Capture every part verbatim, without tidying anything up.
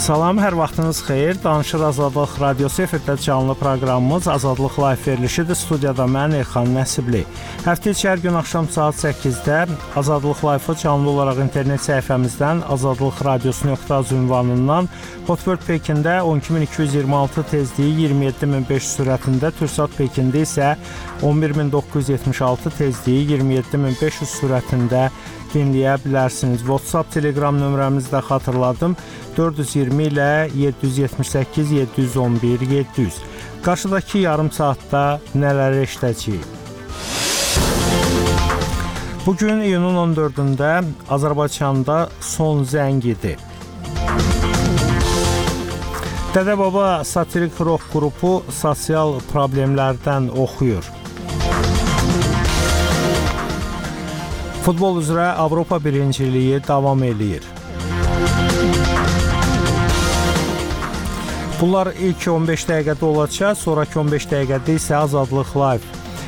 Salam, hər vaxtınız xeyir. Danışır Azadlıq Radiosu efirdə canlı proqramımız Azadlıq Live verilişidir. Studiyada mən Elxan Nəsibli. Həftə içi hər gün axşam saat səkkizdə Azadlıq Live-ı canlı olaraq internet səhifəmizdən azadlıq radiosu nöqtə az ünvanından Hotbird Pekində on iki min iki yüz iyirmi altı tezliyi iyirmi yeddi min beş yüz sürətində, Türksat Pekində isə on bir min doqquz yüz yetmiş altı tezliyi iyirmi yeddi min beş yüz sürətində dinləyə bilərsiniz. WhatsApp, Telegram nömrəmizi də xatırladım. dörd yüz iyirmi ilə yeddi yüz yetmiş səkkiz yeddi yüz on bir yeddi yüz. Qarşıdakı yarım saatda nələri eşidəcəyik? Bugün iyunun on dördündə Azərbaycanda son zəng idi. Dədə Baba satirik rock qrupu sosial problemlərdən oxuyur. Futbol üzrə Avropa birinciliyi davam eləyir. Bunlar ilk on beş dəqiqədə olacaq, sonraki on beş dəqiqədə isə Azadlıq Live.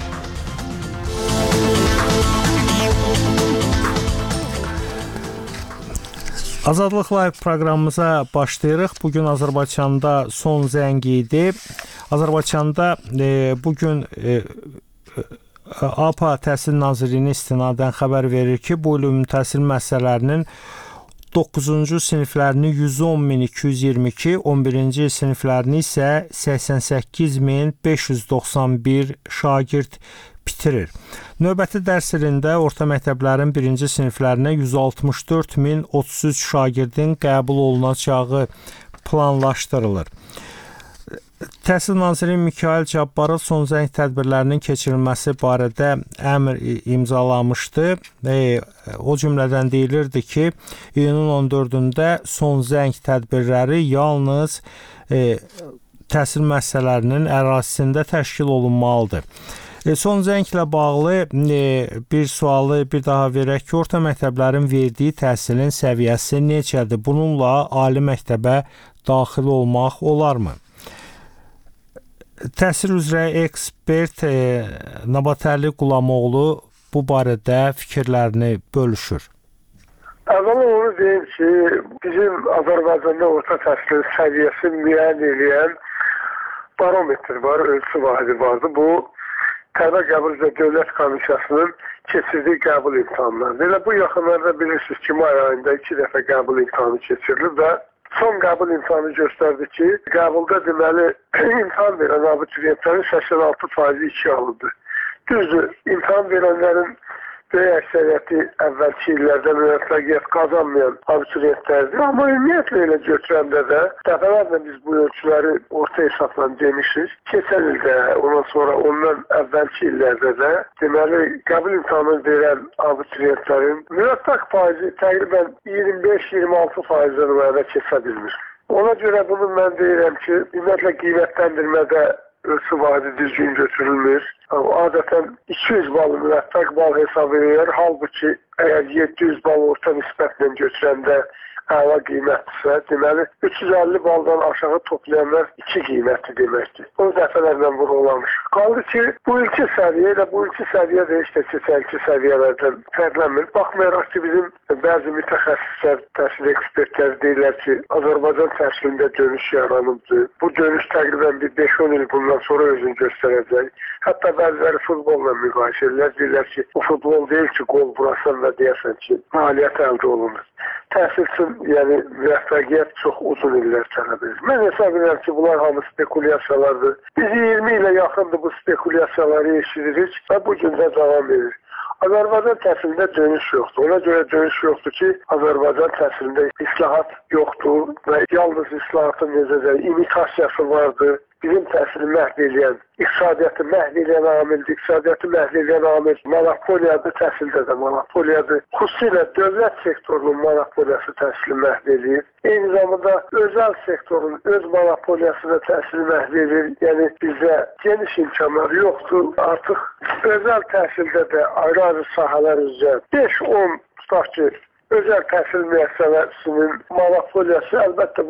Azadlıq Live proqramımıza başlayırıq. Bugün Azərbaycanda son zəng idi. Azərbaycanda e, bugün e, A P A Təhsil Nazirliyinin istinadən xəbər verir ki, bu il ümumi təhsil müəssisələrinin doqquzuncu siniflərini yüz on min iki yüz iyirmi iki, on birinci siniflərini isə səksən səkkiz min beş yüz doxsan bir şagird bitirir. Növbəti dərs ilində orta məktəblərin birinci siniflərinə yüz altmış dörd min otuz üç şagirdin qəbul olunacağı planlaşdırılır. Təhsil naziri Mikayıl Cabbarov son zəng tədbirlərinin keçirilməsi barədə əmr imzalamışdı. E, o cümlədən deyilirdi ki, iyunun on dördündə son zəng tədbirləri yalnız e, təhsil müəssisələrinin ərazisində təşkil olunmalıdır. E, son zənglə bağlı e, bir sualı bir daha verək ki, orta məktəblərin verdiyi təhsilin səviyyəsi necədir? Bununla ali məktəbə daxil olmaq olarmı? Təhsil üzrə ekspert e, Nabatərli Qulamoğlu bu barədə fikirlərini bölüşür. Əvvəla onu deyim ki, bizim Azərbaycanda orta təhsil səviyyəsini müəyyən edən barometr var, ölçü vahidi vardı. Bu, Tələbə Qəbul üzrə Dövlət Komissiyasının keçirdiyi qəbul imtahanlarıdır. Elə bu yaxınlarda bilirsiniz ki, may ayında iki dəfə qəbul imtahanı keçirilir və son qəbul imtahanı göstərdi ki, qəbulda deməli imtahan verən abituriyentlərin səksən altı faizi iki alıdır. Düzdür, imtahan verənlərin böyük əksəriyyəti əvvəlki illərdə müvəffəqiyyət qazanmayan abituriyentlərdir. Amma ümumiyyətlə elə götürəndə də dəfələrlə biz bu ölçüləri orta hesabla demişik. Keçən ildə, ondan sonra ondan əvvəlki illərdə də deməli qəbul imtahanı verən abituriyentlərin müvəffəq faizi təqribən iyirmi beş iyirmi altı faizdən müəyyənə keçə bilmir. Ona görə bunu mən deyirəm ki, ümumiyyətlə qiymətləndirmədə ölçü vahidi düzgün götürülmür. Adətən iki yüz bal müvəffəq bal hesab edilir. Halbuki əgər yeddi yüz bal orta nisbətlə götürəndə əla qiymətdirsə, deməli üç yüz əlli baldan aşağı toplayanlar iki qiymətli deməkdir. Onu dəfələrlə vurğulamış. Qaldı ki, bu ilki səviyyə ilə bu ilki səviyyə də heç də keçənki səviyyələrdən fərqlənmir. Baxmayaraq ki, bizim bəzi mütəxəssislər, təhsil ekspertləri deyirlər ki, Azərbaycan təhsilində dönüş yaranıbdır. Bu dönüş təqribən bir beş on il bundan sonra özünü göstərəcək. Hətta bəziləri futbolla müqayisə edirlər. Deyirlər ki, bu futbol deyil ki, qol vurasan və deyəsən ki, nailiyyət əldə olunur. Təhsil üçün yəni, müvəffəqiyyət çox uzun illər tələb edir. Mən hesab edirəm ki, bunlar hamı spekulyasiyalardır. Biz iyirmi ilə yaxındır bu spekulyasiyaları eşidirik və bu gün də davam edir. Azərbaycan təhsilində dönüş yoxdur. Ona görə dönüş yoxdur ki, Azərbaycan təhsilində islahat yoxdur və yalnız islahatın necə də imitasiyası vardır. Bizim təhsili məhv edən, iqtisadiyyatı məhv edən amildir. İqtisadiyyatı məhv edən amil monopoliyadır, təhsildə də monopoliyadır. Xüsusilə dövlət sektorunun monopoliyası təhsili məhv edir. Eyni zamanda özəl sektorun öz monopoliyası da təhsili məhv edir. Yəni bizdə geniş imkanlar yoxdur. Artıq özəl təhsildə də ayrı-ayrı sahələr üzrə beş on tutaq ki, özəl təhsil müəssisələrinin monopoliyası, əlbəttə bunlar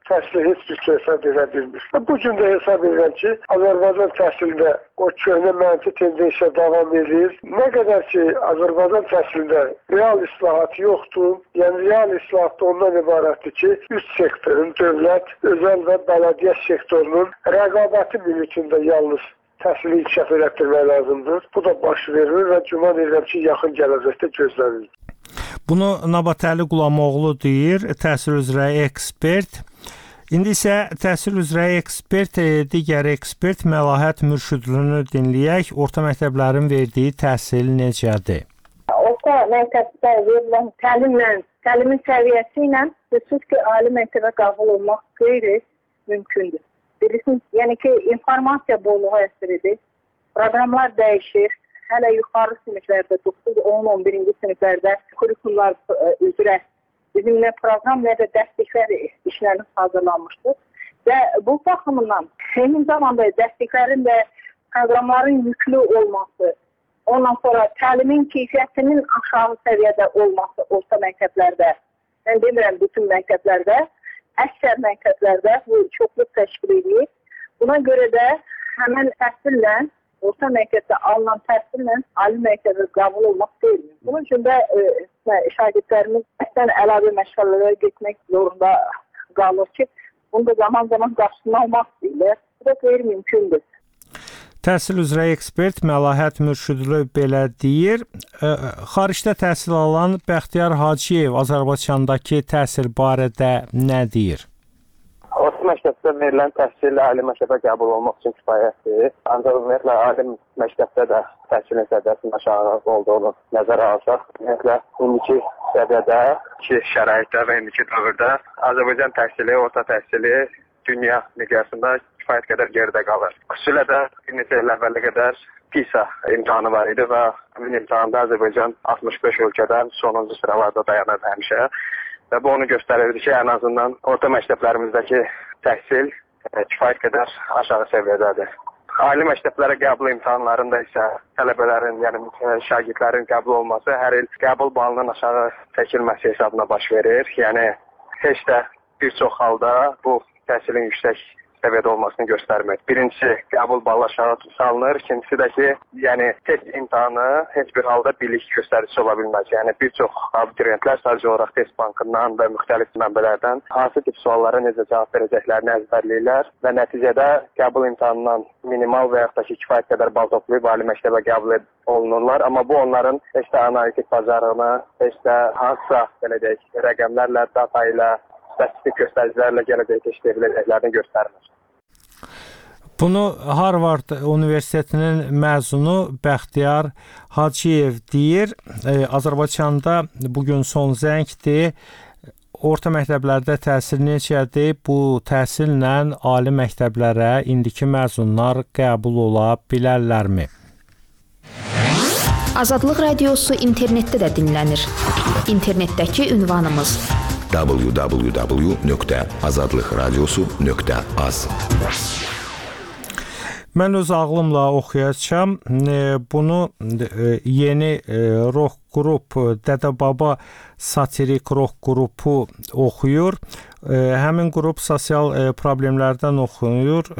təhsili heç bir hesab edə bilmir. Bu gün də hesab edirəm ki, Azərbaycan təhsilində o köhnə mənfi tendensiya davam edir. Nə qədər ki, Azərbaycan təhsilində real islahat yoxdur, yəni real islahat ondan ibarətdir ki, üç sektorun, dövlət, özəl və bələdiyyə sektorunun rəqabəti mühitində yalnız təhsili inkişaf elətdirmək lazımdır. Bu da baş verir və güman edirəm ki, yaxın gələcəkdə gözlənilir. Bunu Nabatəli Qulamoğlu deyir, təhsil üzrə ekspert. İndi isə təhsil üzrə ekspert, digər ekspert Məlahət Mürşidlini dinləyək. Orta məktəblərin verdiyi təhsil necədir? Orta məktəbdə verilən təlimlə, təlimin səviyyəsi ilə xüsusi ki, ali məktəbə qəbul olmaq qeyri-mümkündür. Bilirsiniz, yəni ki, informasiya bolluğu əsridir, proqramlar dəyişir. Hələ yuxarı siniflərdə, doqquz, on, on birinci siniflərdə kurikullar üzrə bizim nə proqram, nə də dəstəklər işləriniz hazırlanmışdır. Və bu baxımından eyni zamanda dəstəklərin və proqramların yüklü olması, ondan sonra təlimin keyfiyyətinin aşağı səviyyədə olması orta məktəblərdə, mən demirəm bütün məktəblərdə, əksər məktəblərdə bu çoxluq təşkil edir. Buna görə də həmən təhsillə orta məktəbdə alınan təhsillə ali məktəbə qəbul olmaq deyil. Bunun üçün də e, şagirdlərimiz əslən əlavə məşğələlərə getmək zorunda qalır ki, bunu da zaman-zaman qarşısını almaq deyilər. Bu da qeyri-mümkündür. Təhsil üzrə ekspert Məlahət Mürşidli belə deyir. E, xaricdə təhsil alan Bəxtiyar Hacıyev Azərbaycandakı təhsil barədə nə deyir? Orta məktəbdə verilən təhsil ali məktəbə qəbul olmaq üçün kifayətdir. Ancaq ümumiyyətlə ali məktəbdə də təhsilin səviyyəsinin aşağı olduğunu nəzərə alsaq, ümumiyyətlə indiki səviyyədə, ki şəraitdə və indiki dövrdə Azərbaycan təhsili, orta təhsili dünya miqyasında kifayət qədər geridə qalır. Xüsusilə də bir neçə il əvvələ qədər PISA imtahanı var idi və həmin imtahanda Azərbaycan altmış beş ölkədən sonuncu sıralarda dayanırdı həmişə. Və bu onu göstərirdi ki, ən azından orta məktəblərimizdəki təhsil e, kifayət qədər aşağı səviyyədədir. Ali məktəblərə qəbul imtahanlarında isə tələbələrin, yəni şagirdlərin qəbul olması hər il qəbul balının aşağı çəkilməsi hesabına baş verir. Yəni heç də bir çox halda bu təhsilin yüksək səviyyədə olmasını göstərmək. Birincisi, qəbul balı aşağı salınır. İkincisi də ki, yəni test imtahanı heç bir halda bilik göstəricisi ola bilməz. Yəni bir çox abituriyentlər sadəcə olaraq test bankından və müxtəlif mənbələrdən hansı tip suallara necə cavab verəcəklərini əzbərləyirlər və nəticədə qəbul imtahanından minimal və yaxud da ki, kifayət qədər bal toplayıb ali məktəbə qəbul olunurlar. Amma bu onların heç də analitik bacarığını, heç də hansısa belə deyək, rəqəmlərlə, data ilə, statistik göstəricilərlə gələcəkdə işləyə biləcəklərini göstərmir. Bunu Harvard Universitetinin məzunu Bəxtiyar Hacıyev deyir. E, Azərbaycanda bugün son zəngdir. Orta məktəblərdə təhsil necədir? Bu təhsillə ali məktəblərə indiki məzunlar qəbul ola bilərlərmi? Azadlıq Radiosu internetdə də dinlənir. İnternetdəki ünvanımız w w w nöqtə azadlıqradiosu nöqtə az. Mən öz ağlımla oxuyacağam. Bunu yeni rock qrup Dədə Baba satirik rock qrupu oxuyur. Həmin qrup sosial problemlərdən oxuyur.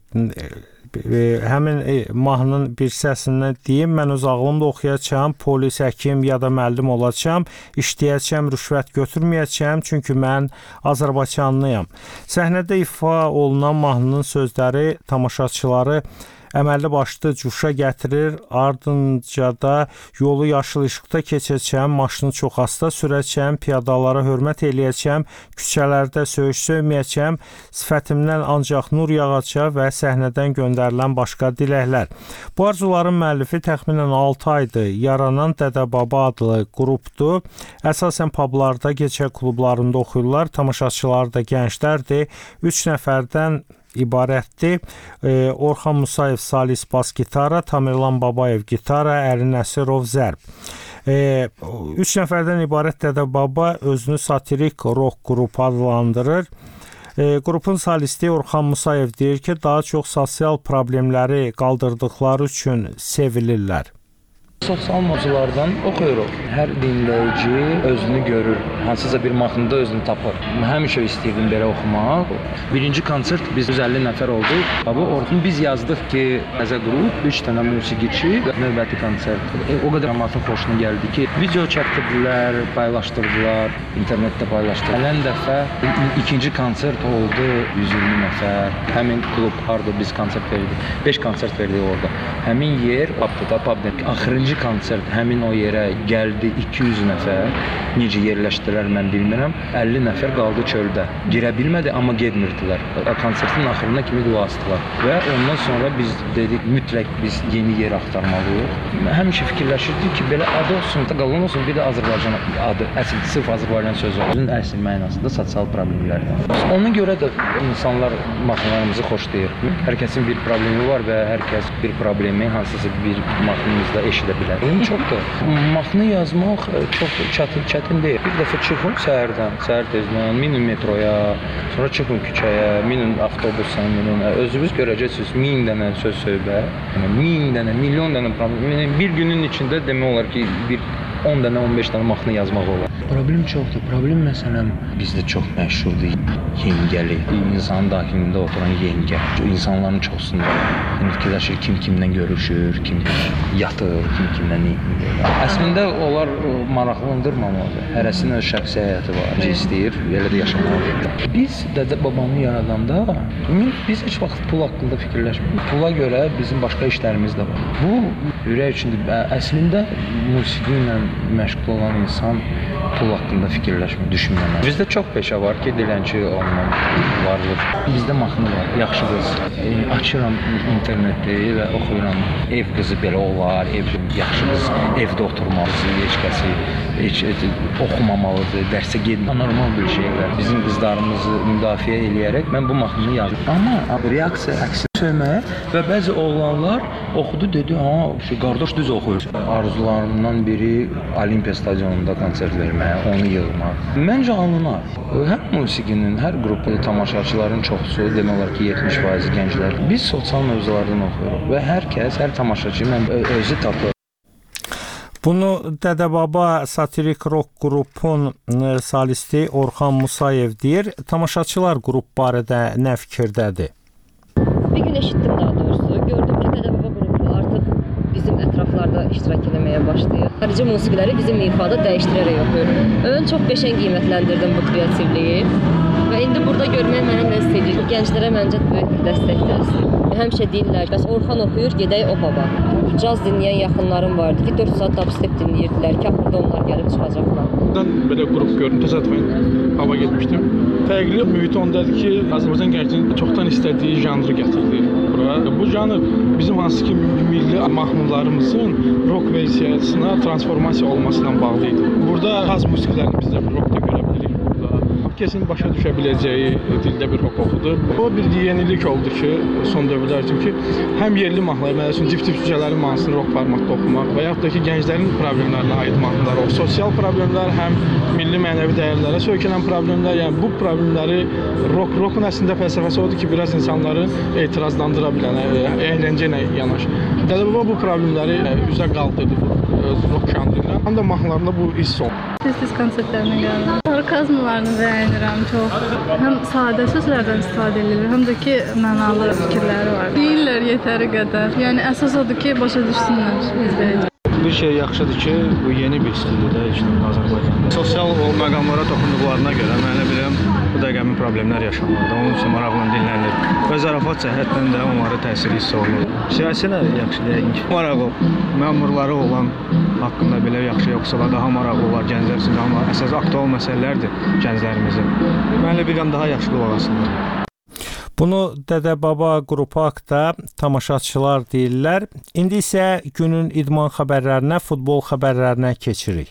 Həmin mahnının bir hissəsindən deyim, mən öz ağlımda oxuyacağam, polis, həkim ya da müəllim olacağam, işləyəcəm, rüşvət götürməyəcəm, çünki mən Azərbaycanlıyam. Səhnədə ifa olunan mahnının sözləri tamaşaçıları əməlli başlı cuşa gətirir, ardınca da yolu yaşıl işıqda keçəcəm, maşını çox asta sürəcəm, piyadalara hörmət eləyəcəm, küçələrdə söyüş söyməyəcəm, sifətimdən ancaq nur yağacaq və səhnədən göndərilən başqa diləklər. Bu arzuların müəllifi təxminən altı aydır. Yaranan Dədə Baba adlı qrupdur. Əsasən publarda, gecə klublarında oxuyurlar. Tamaşaçılar da gənclərdir. Üç nəfərdən ibarətdir. E, Orxan Musayev Salis bas gitara, Tamerlan Babayev gitara, Əli Nəsirov zərb. E, üç nəfərdən ibarət Dədə Baba özünü satirik rock qrupu adlandırır. E, qrupun solisti Orxan Musayev deyir ki, daha çox sosial problemləri qaldırdıqları üçün sevilirlər. Sosial mövzulardan oxuyuruq. Hər dinləyici özünü görür, hansısa bir mahnıda özünü tapır. Həmişə istəyirdim belə oxumaq. Birinci konsert biz yüz əlli nəfər olduq. Bu orada biz yazdıq ki, əzə qrup, üç dənə musiqiçi, növbəti konsert. E, o qədər cəmaatın xoşuna gəldi ki, video çəkdirdilər, paylaşdırdılar, internetdə paylaşdırdılar. Gələn dəfə ikinci konsert oldu, yüz iyirmi nəfər. Həmin klub harda biz konsert verdik. beş konsert verdik orada. Həmin yer Pabda, Pabda. Axırıncı konsert həmin o yerə gəldi iki yüz nəfər. Necə yerləşdilər mən bilmirəm. əlli nəfər qaldı çöldə. Girə bilmədi, amma getmirdilər. Konsertin axırına kimi dua asdılar. Və ondan sonra biz dedik, mütləq biz yeni yer axtarmalıyıq. Həmişə fikirləşirdik ki, belə adı olsun, qalan olsun, bir də Azərbaycan adı, əsl sırf Azərbaycan sözü olsun. Əsl mənasında sosial problemlərdən. Ona görə də insanlar mahnılarımızı xoşlayır. Hər kəsin bir problemi var və hər kəs bir problemi hansısa bir mahnımızda eşidə bilər. Onun çoxdur. Mahnı yazmaq çox çətin, çətin deyil. Bir dəfə çıxın səhərdən, səhər tezdən, minin metroya, sonra çıxın küçəyə, minin avtobusa, minin. Özünüz görəcəksiniz min dənə söz söhbət, min dənə, milyon dənə problem. Bir günün içində demək olar ki, bir on dənə, on beş dənə mahnı yazmaq olar. Problem çoxdur. Problem məsələn bizdə çox məşhurdur. Yengəli, insanın daxilində oturan yengə. İnsanların çoxsunda yəni fikirləşir kim kimlə görüşür, kim yatır, kim kimlə yeyir. Əslində onlar maraqlandırmamalıdır. Hərəsinin öz şəxsi həyatı var. Necə istəyir, elə də yaşamalıdır. Biz dədə babamı yaradanda biz heç vaxt pul haqqında fikirləşmirik. Pula görə bizim başqa işlərimiz də var. Bu ürək üçündür. Əslində musiqi ilə məşğul olan insan pul haqqında fikirləşmir, düşünməməli. Bizdə çox peşə var ki, dilənçi olmam varlıq. Bizdə mahnı var, yaxşı qız. E, açıram interneti və oxuyuram. Ev qızı belə olar, ev yaxşı qız, evdə oturmalıdır, heç kəsi heç, heç oxumamalıdır, dərsə getmir. Normal bir şeylər. Bizim qızlarımızı müdafiə eləyərək mən bu mahnını yazdım. Amma reaksiya əksini söyməyə və bəzi oğlanlar oxudu, dedi, ha, şu qardaş düz oxuyur. Arzularımdan biri Olimpiya stadionunda konsert vermək, onu yığmaq. Məncə alınar. Həm musiqinin, hər qrupu tamaşaçıların çoxsu, demək olar ki, yetmiş faiz gənclər. Biz sosial mövzulardan oxuyuruq və hər kəs, hər tamaşaçı mən özü tapır. Bunu Dədə-Baba satirik rock qrupun solisti Orxan Musayev deyir. Tamaşaçılar qrup barədə nə fikirdədir? Bir gün eşitdim daha doğrusu. Gördüm ki, Dədə-Baba qrupu artıq bizim ətraflarda iştirak etməyə başlayır. Xarici musiqiləri bizim ifada dəyişdirərək oxuyur. Ön çox qəşəng qiymətləndirdim bu kreativliyi. Və indi burada görmək mənə nə istəyir? Gənclərə məncə böyük bir dəstəkdir. Həmişə deyirlər, bəs Orxan oxuyur, gedək o-baba. Caz dinləyən yaxınlarım vardı ki, dörd saat dubstep dinləyirdilər ki, axırda onlar gəlib çıxacaqlar. Buradan belə qrup gördüm, təsadüfən hava getmişdim. Fərqli mühit ondadır ki, Azərbaycan gəncinin çoxdan istədiyi janrı gətirdi bura. Bu janr bizim hansı ki milli mahnılarımızın rock versiyasına transformasiya olmasından bağlı idi. Burada caz musiqilərini biz də rockda görə bilirik. Kesin başa düşə biləcəyi dildə bir rock oxudu. O bir yenilik oldu ki, son dövrlər üçün ki, həm yerli mahnılar, məsələn, cüt-cüt cücələrin mahnısını rock formatda oxumaq və yaxud da ki, gənclərin problemlərinə aid mahnılar, o sosial problemlər, həm milli mənəvi dəyərlərə söykənən problemlər, yəni bu problemləri rock, rockun əslində fəlsəfəsi odur ki, biraz insanları etirazlandıra bilən, əyləncə ilə yanaşı. Dədə-Baba bu problemləri üzə qaldırdı rock janrıyla. Həm də mahnılarında bu hiss olunur. Tez-tez konsertlərinə gəldim. Orkazmlarını bəyənirəm çox. Həm sadə sözlərdən istifadə edilir, həm də ki, mənalı fikirləri var. Deyirlər yetəri qədər. Yəni əsas odur ki, başa düşsünlər izləyici. Bir şey yaxşıdır ki, bu yeni bir stildir də işte Azərbaycanda. Sosial məqamlara toxunduqlarına görə mən elə bilirəm bu dəqiqəmin problemlər yaşanırdı. Onun üçün maraqla dinlənilir və zarafat cəhətdən də onlara təsiri hiss olunur. Siyasi də yaxşı deyək. Maraqlı məmurları olan haqqında belə yaxşı yoxsalar daha maraqlı olar gənclər üçün, amma əsas aktual məsələlərdir gənclərimizin. Mən elə bilirəm daha yaxşı qulaq asınlar. Bunu Dədə-Baba qrupu haqqında tamaşaçılar deyirlər. İndi isə günün idman xəbərlərinə, futbol xəbərlərinə keçirik.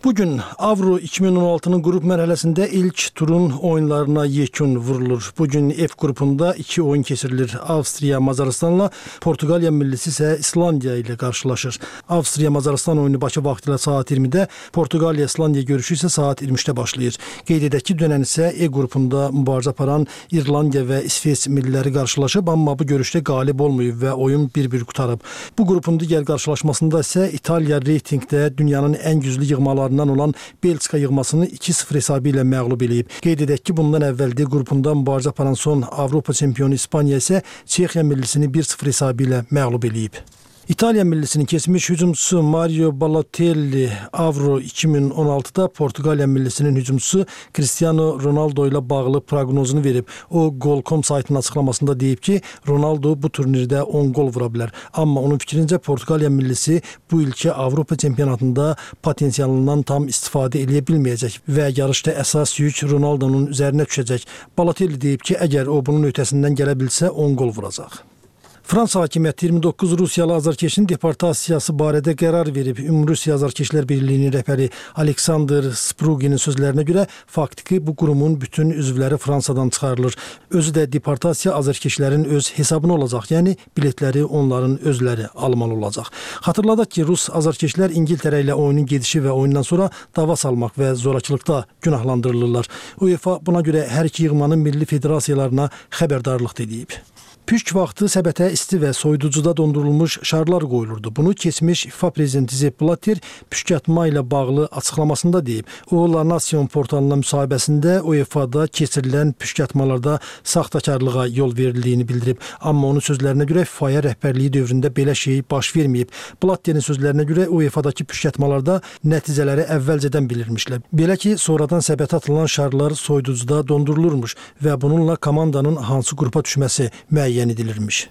Bugün Avro iki min on altının qrup mərhələsində ilk turun oyunlarına yekun vurulur. Bugün F qrupunda iki oyun keçirilir. Avstriya Macarıstanla, Portuqaliya millisi isə İslandiya ilə qarşılaşır. Avstriya Macarıstan oyunu Bakı vaxtı ilə saat iyirmidə, Portuqaliya İslandiya görüşü isə saat iyirmi üçdə başlayır. Qeyd edək ki, dünən isə E qrupunda mübarizə aparan İrlandiya və İsveç milliləri qarşılaşıb, amma bu görüşdə qalib olmayıb və oyun bir-bir qutarıb. Bu qrupun digər qarşılaşmasında isə İtaliya reytingdə dünyanın ən güclü yığmalarını olan Belçika yığmasını iki sıfır hesabı ilə məğlub eləyib. Qeyd edək ki, bundan əvvəldə qrupunda mübarizə aparan son Avropa çempionu İspaniya isə Çexiya millisini bir sıfır hesabı ilə məğlub eləyib. İtaliya millisinin keçmiş hücumçusu Mario Balotelli Avro iki min on altıda Portuqaliya millisinin hücumçusu Cristiano Ronaldo ilə bağlı proqnozunu verib. O, Gol nöqtə com saytının açıqlamasında deyib ki, Ronaldo bu turnirdə on gol vura bilər. Amma onun fikrincə Portuqaliya millisi bu ilki Avropa çempionatında potensialından tam istifadə edə bilməyəcək və yarışda əsas yük Ronaldo'nun üzərinə düşəcək. Balotelli deyib ki, əgər o bunun ötəsindən gələ bilsə on gol vuracaq. Fransa hakimiyyəti iyirmi doqquz Rusiyalı azarkeşin deportasiyası barədə qərar verib. Ümumrusiya Azarkeşlər Birliyinin rəhbəri Aleksandr Spruginin sözlərinə görə faktiki bu qurumun bütün üzvləri Fransadan çıxarılır. Özü də deportasiya azarkeşlərin öz hesabına olacaq, yəni biletləri onların özləri almalı olacaq. Xatırladaq ki, Rus azarkeşlər İngiltərə ilə oyunun gedişi və oyundan sonra dava salmaq və zorakılıqda günahlandırılırlar. UEFA buna görə hər iki yığmanın milli federasiyalarına xəbərdarlıq edib. Püşk vaxtı səbətə isti və soyuducuda dondurulmuş şarlar qoyulurdu. Bunu keçmiş FIFA prezidenti Sepp Blatter püşkatma ilə bağlı açıqlamasında deyib. O, La Nation portalına müsahibəsində UEFA'da keçirilən püşkatmalarda saxtakarlığa yol verildiyini bildirib. Amma onun sözlərinə görə FIFA'ya rəhbərliyi dövründə belə şey baş verməyib. Blatterin sözlərinə görə UEFA'dakı püşkatmalarda nəticələri əvvəlcədən bilirmişlər. Belə ki, sonradan səbətə atılan şarlar soyuducuda dondurulurmuş və bununla komandanın hansı qrupa düşməsi müəyyən edilirmiş.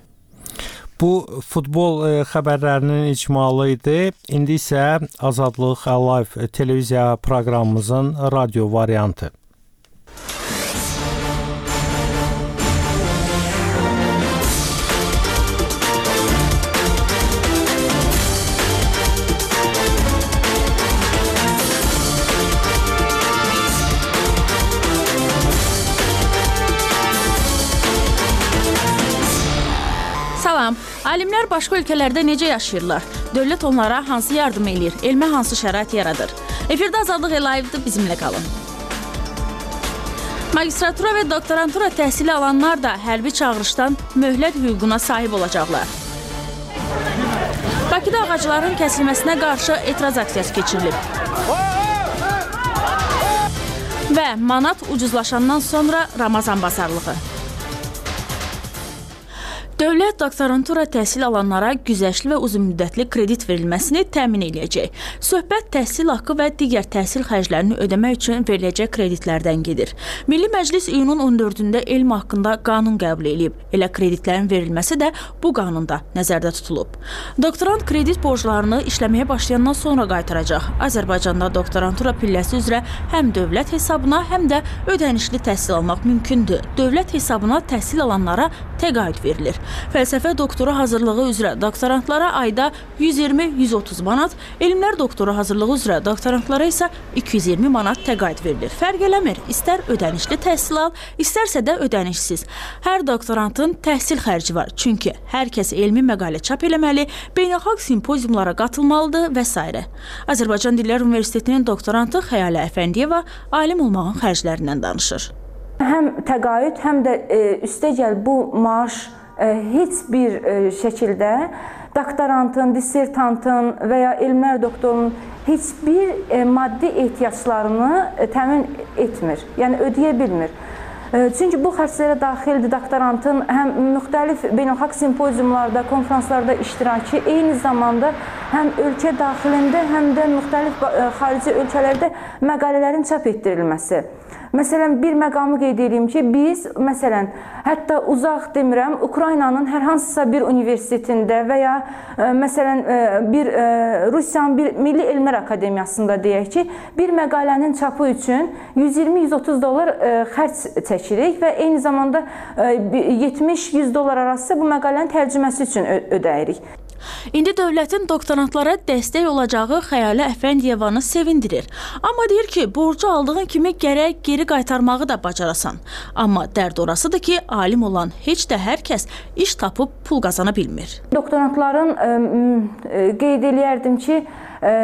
Bu futbol e, xəbərlərinin icmalı idi. İndi isə Azadlıq Live televiziya proqramımızın radio variantı. Salam. Alimlər başqa ölkələrdə necə yaşayırlar? Dövlət onlara hansı yardım eləyir? Elmə hansı şərait yaradır? Efirdə Azadlıq Live-dır, bizimlə qalın. Magistratura və doktorantura təhsili alanlar da hərbi çağırışdan möhlət hüququna sahib olacaqlar. Bakıda ağacların kəsilməsinə qarşı etiraz aksiyası keçirilib. Və manat ucuzlaşandan sonra Ramazan bazarlığı. Dövlət doktorantura təhsil alanlara güzəştli və uzunmüddətli kredit verilməsini təmin edəcək. Söhbət təhsil haqqı və digər təhsil xərclərini ödəmək üçün veriləcək kreditlərdən gedir. Milli Məclis iyunun on dördündə elm haqqında qanun qəbul edib. Elə kreditlərin verilməsi də bu qanunda nəzərdə tutulub. Doktorant kredit borclarını işləməyə başlayandan sonra qaytaracaq. Azərbaycanda doktorantura pilləsi üzrə həm dövlət hesabına, həm də ödənişli təhsil almaq mümkündür. Dövlət hesabına təhsil alanlara təqaüd verilir. Fəlsəfə doktoru hazırlığı üzrə doktorantlara ayda yüz iyirmi yüz otuz manat, elmlər doktoru hazırlığı üzrə doktorantlara isə iki yüz iyirmi manat təqaüd verilir. Fərq eləmir, istər ödənişli təhsil al, istərsə də ödənişsiz. Hər doktorantın təhsil xərci var, çünki hər kəs elmi məqalə çap eləməli, beynəlxalq simpoziumlara qatılmalıdır və s. Azərbaycan Dillər Universitetinin doktorantı Xəyalə Əfəndiyeva alim olmağın xərclərindən danışır. Həm təqaüd, həm də e, üstəgəl bu maaş e, heç bir e, şəkildə doktorantın, dissertantın və ya elmlər doktorunun heç bir e, maddi ehtiyaclarını e, təmin etmir, yəni ödəyə bilmir. E, çünki bu xərclərə daxildir doktorantın həm müxtəlif beynəlxalq simpoziumlarda, konferanslarda iştirakı, eyni zamanda həm ölkə daxilində, həm də müxtəlif e, xarici ölkələrdə məqalələrin çap etdirilməsi. Məsələn, bir məqamı qeyd edeyim ki, biz, məsələn, hətta uzaq demirəm, Ukraynanın hər hansısa bir universitetində və ya, e, məsələn, e, bir e, Rusiyanın bir Milli Elmlər Akademiyasında deyək ki, bir məqalənin çapı üçün yüz iyirmi yüz otuz dollar e, xərc çəkirik və eyni zamanda e, yetmiş yüz dollar arası bu məqalənin tərcüməsi üçün ödəyirik. İndi dövlətin doktorantlara dəstək olacağı Xəyalə Əfəndiyevanı sevindirir. Amma deyir ki, borcu aldığın kimi gərək geri qaytarmağı da bacarasan. Amma dərd orasıdır ki, alim olan heç də hər kəs iş tapıb pul qazana bilmir. Doktorantların ə, ə, qeyd eləyərdim ki, ə,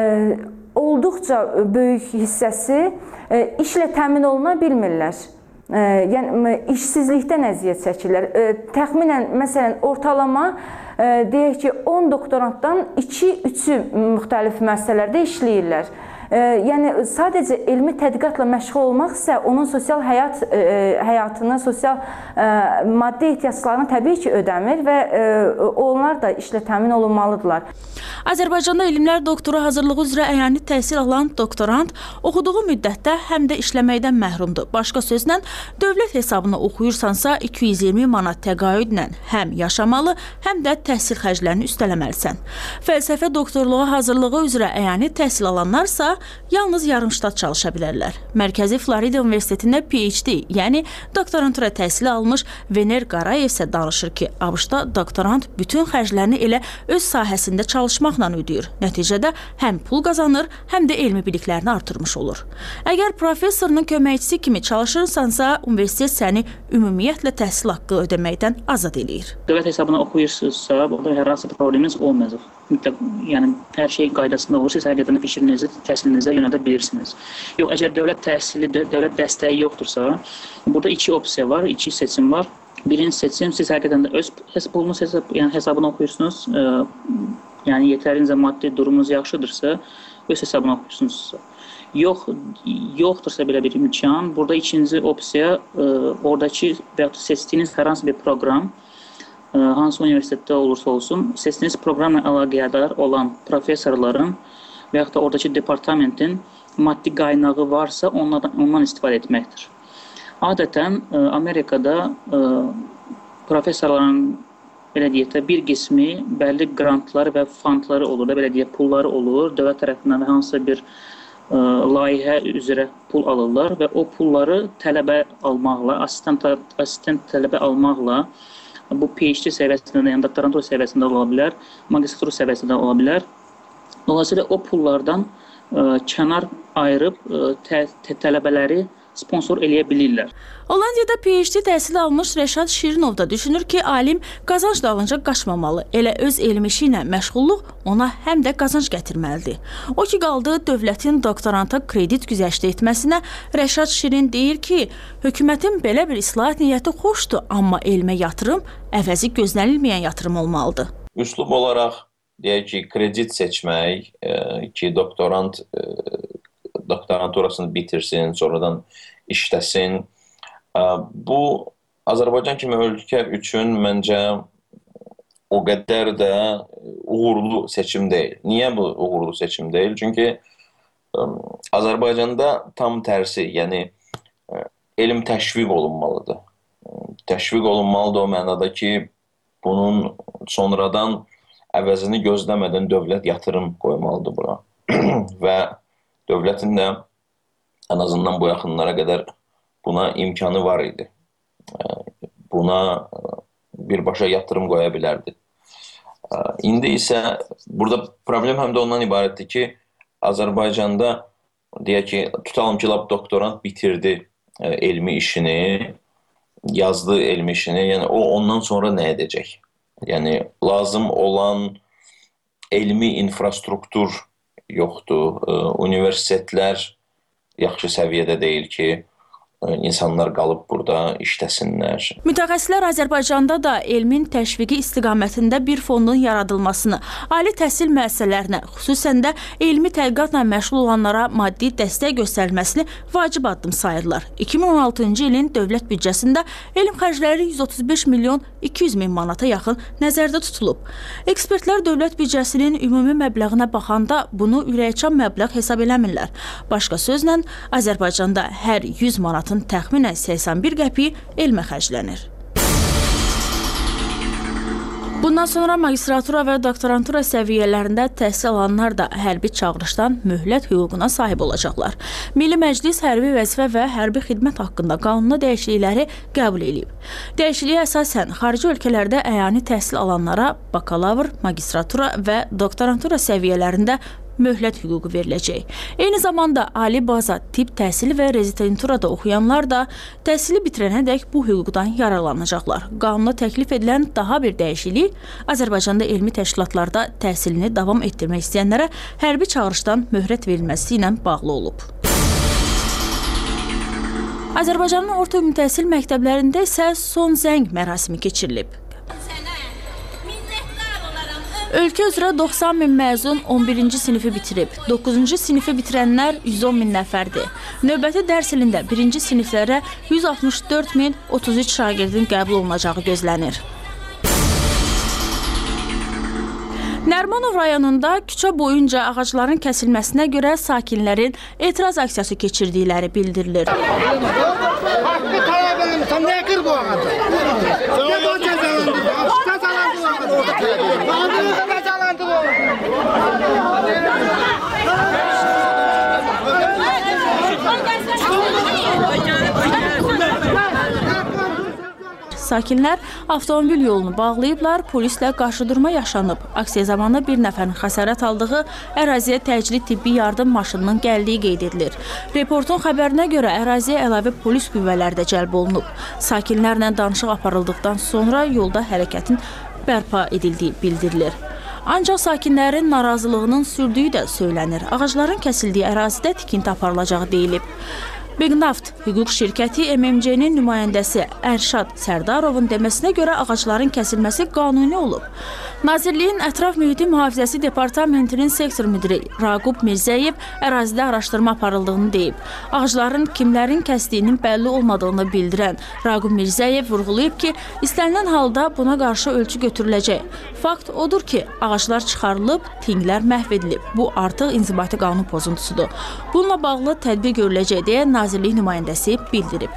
olduqca böyük hissəsi ə, işlə təmin oluna bilmirlər. Ə, yəni işsizlikdən əziyyət çəkirlər. Ə, təxminən məsələn ortalama ə, deyək ki, on doktorantdan iki üçü müxtəlif müəssisələrdə işləyirlər. Ə, yəni sadəcə elmi tədqiqatla məşğul olmaq isə onun sosial həyat ə, həyatını, sosial ə, maddi ehtiyaclarını təbii ki, ödəmir və ə, onlar da işlə təmin olunmalıdırlar. Azərbaycanda elmlər doktoru hazırlığı üzrə əyani təhsil alan doktorant oxuduğu müddətdə həm də işləməkdən məhrumdur. Başqa sözlə, dövlət hesabına oxuyursansa iki yüz iyirmi manat təqaüdlə həm yaşamalı, həm də təhsil xərclərini üstələməlisən. Fəlsəfə doktorluğa hazırlığı üzrə əyani təhsil alanlarsa yalnız yarımştat çalışa bilərlər. Mərkəzi Florida Universitetində P H D, yəni doktorantura təhsili almış Vener Qarayev isə danışır ki, ABŞ-da doktorant bütün xərclərini elə öz sahəsində çalışmaqla ödəyir. Nəticədə həm pul qazanır, həm də elmi biliklərini artırmış olur. Əgər professorunun köməkçisi kimi çalışırsansa, universitet səni ümumiyyətlə təhsil haqqı ödəməkdən azad eləyir. Dövlət hesabına oxuyursunuzsa, burada hər hansı bir probleminiz olmayacaq. Mütləq, yəni hər şey qaydasında olur, siz həqiqətən fikrinizi, təhsilinizə yönəldə bilirsiniz. Yox, əgər dövlət təhsili, dövlət dəstəyi yoxdursa, burada iki opsiya var, iki seçim var. Birinci seçim, siz həqiqətən də öz pulunuz hesab, yəni hesabına oxuyursunuz, ə, yəni yetərincə maddi durumunuz yaxşıdırsa, öz hesabına oxuyursunuzsa. Yox, yoxdursa belə bir imkan, burada ikinci opsiya, ə, oradakı və ya seçdiyiniz hər hansı bir proqram, ə, hansı universitetdə olursa olsun, seçdiyiniz proqramla əlaqədar olan professorların və yaxud da oradakı departamentin maddi qaynağı varsa, ondan, ondan istifadə etməkdir. Adətən ə, Amerikada ə, professorların belə deyək də, bir qismi bəlli grantları və fondları olur da, belə deyək, pulları olur, dövlət tərəfindən və hansısa bir ə, layihə üzrə pul alırlar və o pulları tələbə almaqla, asistent, asistent tələbə almaqla, bu P H D səviyyəsində, yəni doktorantura səviyyəsində ola bilər, magistratura səviyyəsində ola bilər. Dolayısıyla o pullardan ə, kənar ayırıb ə, tə, tə, tələbələri sponsor eləyə bilirlər. Hollandiyada P H D təhsili almış Rəşad Şirinov da düşünür ki, alim qazanc dalınca qaçmamalı. Elə öz elm işi ilə məşğulluq ona həm də qazanc gətirməlidir. O ki, qaldı dövlətin doktoranta kredit güzəştə etməsinə, Rəşad Şirin deyir ki, hökumətin belə bir islahat niyyəti xoşdur, amma elmə yatırım əvəzi gözlənilməyən yatırım olmalıdır. Üslub olaraq deyək ki, kredit seçmək e, ki, doktorant e, doktoranturasını bitirsin, sonradan işləsin. Bu, Azərbaycan kimi ölkə üçün məncə o qədər də uğurlu seçim deyil. Niyə bu uğurlu seçim deyil? Çünki Azərbaycanda tam tərsi, yəni elm təşviq olunmalıdır. Təşviq olunmalıdır o mənada ki, bunun sonradan əvəzini gözləmədən dövlət yatırım qoymalıdır buna. Və dövlətin də ən azından bu yaxınlara qədər buna imkanı var idi. Buna birbaşa yatırım qoya bilərdi. İndi isə burada problem həm də ondan ibarətdir ki, Azərbaycanda deyək ki, tutalım ki, lab doktorant bitirdi elmi işini, yazdı elmi işini, yəni o ondan sonra nə edəcək? Yəni lazım olan elmi infrastruktur yoxdur. Universitetlər yaxşı səviyyədə deyil ki, insanlar qalıb burada işləsinlər. Mütəxəssislər Azərbaycanda da elmin təşviqi istiqamətində bir fondun yaradılmasını, ali təhsil müəssisələrinə, xüsusən də elmi tədqiqatla məşğul olanlara maddi dəstək göstərilməsini vacib addım sayırlar. iki min on altıncı ilin dövlət büdcəsində elm xərcləri yüz otuz beş milyon iki yüz min manata yaxın nəzərdə tutulub. Ekspertlər dövlət büdcəsinin ümumi məbləğinə baxanda bunu ürəkçan məbləğ hesab eləmirlər. Başqa sözlə, Azərbaycanda hər yüz manat təxminən səksən bir qəpi elmə xərclənir. Bundan sonra magistratura və doktorantura səviyyələrində təhsil alanlar da hərbi çağırışdan möhlət hüququna sahib olacaqlar. Milli Məclis hərbi vəzifə və hərbi xidmət haqqında qanuna dəyişiklikləri qəbul edib. Dəyişikliyə əsasən xarici ölkələrdə əyani təhsil alanlara bakalavr, magistratura və doktorantura səviyyələrində möhlət hüququ veriləcək. Eyni zamanda ali baza, tibb təhsili və rezidenturada oxuyanlar da təhsili bitirənədək bu hüquqdan yararlanacaqlar. Qanuna təklif edilən daha bir dəyişiklik Azərbaycanda elmi təşkilatlarda təhsilini davam etdirmək istəyənlərə hərbi çağırışdan möhlət verilməsi ilə bağlı olub. Azərbaycanın orta ümumi təhsil məktəblərində isə son zəng mərasimi keçirilib. Ölkə üzrə doxsan min məzun on birinci sinifi bitirib. doqquzuncu sinifi bitirənlər yüz on min nəfərdir. Növbəti dərs ilində birinci siniflərə yüz altmış dörd min otuz üç şagirdin qəbul olunacağı gözlənir. Nərmanov rayonunda küçə boyunca ağacların kəsilməsinə görə sakinlərin etiraz aksiyası keçirdikləri bildirilir. Hakkı talep edin. Sen ne kır bu ağacı? Ne bu cezalandı? Cezalandı bu ağacı. Ağacı cezalandı bu Sakinlər avtomobil yolunu bağlayıblar, polislə qarşıdurma yaşanıb. Aksiya zamanı bir nəfərin xəsarət aldığı, əraziyə təcili tibbi yardım maşınının gəldiyi qeyd edilir. Reportun xəbərinə görə əraziyə əlavə polis qüvvələri də cəlb olunub. Sakinlərlə danışıq aparıldıqdan sonra yolda hərəkətin bərpa edildiyi bildirilir. Ancaq sakinlərin narazılığının sürdüyü də söylənir. Ağacların kəsildiyi ərazidə tikinti aparılacağı deyilib. Bignaft hüquq şirkəti M M C-nin nümayəndəsi Ərşad Sərdarovun deməsinə görə ağacların kəsilməsi qanuni olub. Nazirliyin Ətraf Mühiti Mühafizəsi Departamentinin sektor müdiri Raqub Mirzəyev ərazidə araşdırma aparıldığını deyib. Ağacların kimlərin kəsdiyinin bəlli olmadığını bildirən Raqub Mirzəyev vurğulayıb ki, istənilən halda buna qarşı ölçü götürüləcək. Fakt odur ki, ağaclar çıxarılıb, tinglər məhv edilib. Bu artıq inzibati qanun pozuntusudur. Bununla bağlı tədbir görüləcək deyə Nazirlik nümayəndəsi bildirib.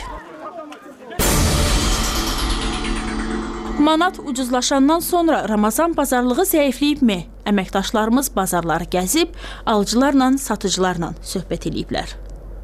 Manat ucuzlaşandan sonra Ramazan bazarlığı zəifləyibmi? Əməkdaşlarımız bazarları gəzib, alıcılarla, satıcılarla söhbət ediblər.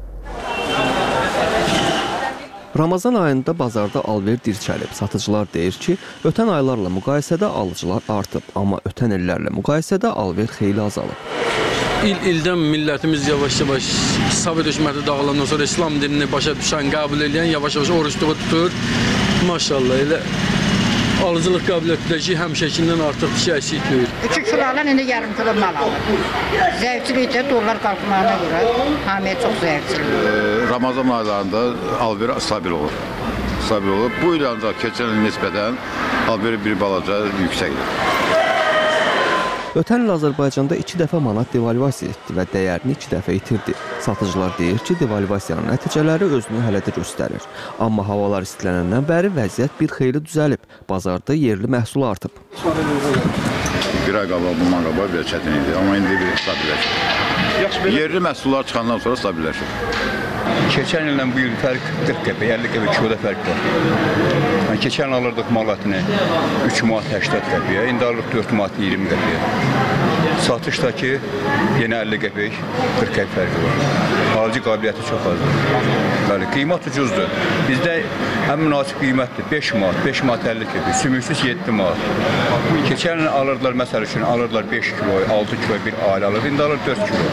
Ramazan ayında bazarda alver dirçəlib. Satıcılar deyir ki, ötən aylarla müqayisədə alıcılar artıb, amma ötən illərlə müqayisədə alver xeyli azalıb. İl-ildən millətimiz yavaş-yavaş Sovet hökuməti dağılandan sonra İslam dinini başa düşən, qəbul edən yavaş-yavaş oruçluğu tutur. Maşallah elə alıcılıq qabiliyyətindəki həmişəkindən artıq bir şey əksikdir. İki kilo alan indi yarım kilo mal alır. Zəifçilikdə dollar qalxmağına görə hamiyə çox zəifçilik. Ramazan aylarında alver stabil olur. Stabil olur. Bu il ancaq keçən il nisbətən alveri bir balaca yüksəkdir. Ötən il Azərbaycanda iki dəfə manat devalvasiya etdi və dəyərini iki dəfə itirdi. Satıcılar deyir ki, devalvasiyanın nəticələri özünü hələ də göstərir. Amma havalar istilənəndən bəri vəziyyət bir xeyli düzəlib. Bazarda yerli məhsul artıb. Bir ay qabaq, bundan qabaq bir çətin idi, amma indi bir stabilləşir. Yerli məhsullar çıxandan sonra stabilləşir. Keçən illə bu il fərq qırx qəpik, əlli qəpik kiloda fərq var. Yəni, keçən alırdıq malatını üç manat səksən qəpiyə, indi alırıq dörd manat iyirmi qəpiyə. Satışdakı yenə əlli qəpik, qırx qəpik fərqi var. Alıcı qabiliyyəti çox azdır. Bəli, qiymət ucuzdur. Bizdə ən münasib qiymətdir beş manat, beş manat əlli qəpik, sümüksüz yeddi manat. Keçən il alırdılar, məsəl üçün alırdılar beş kilo, altı kilo bir ailə alır, indi alır dörd kilo.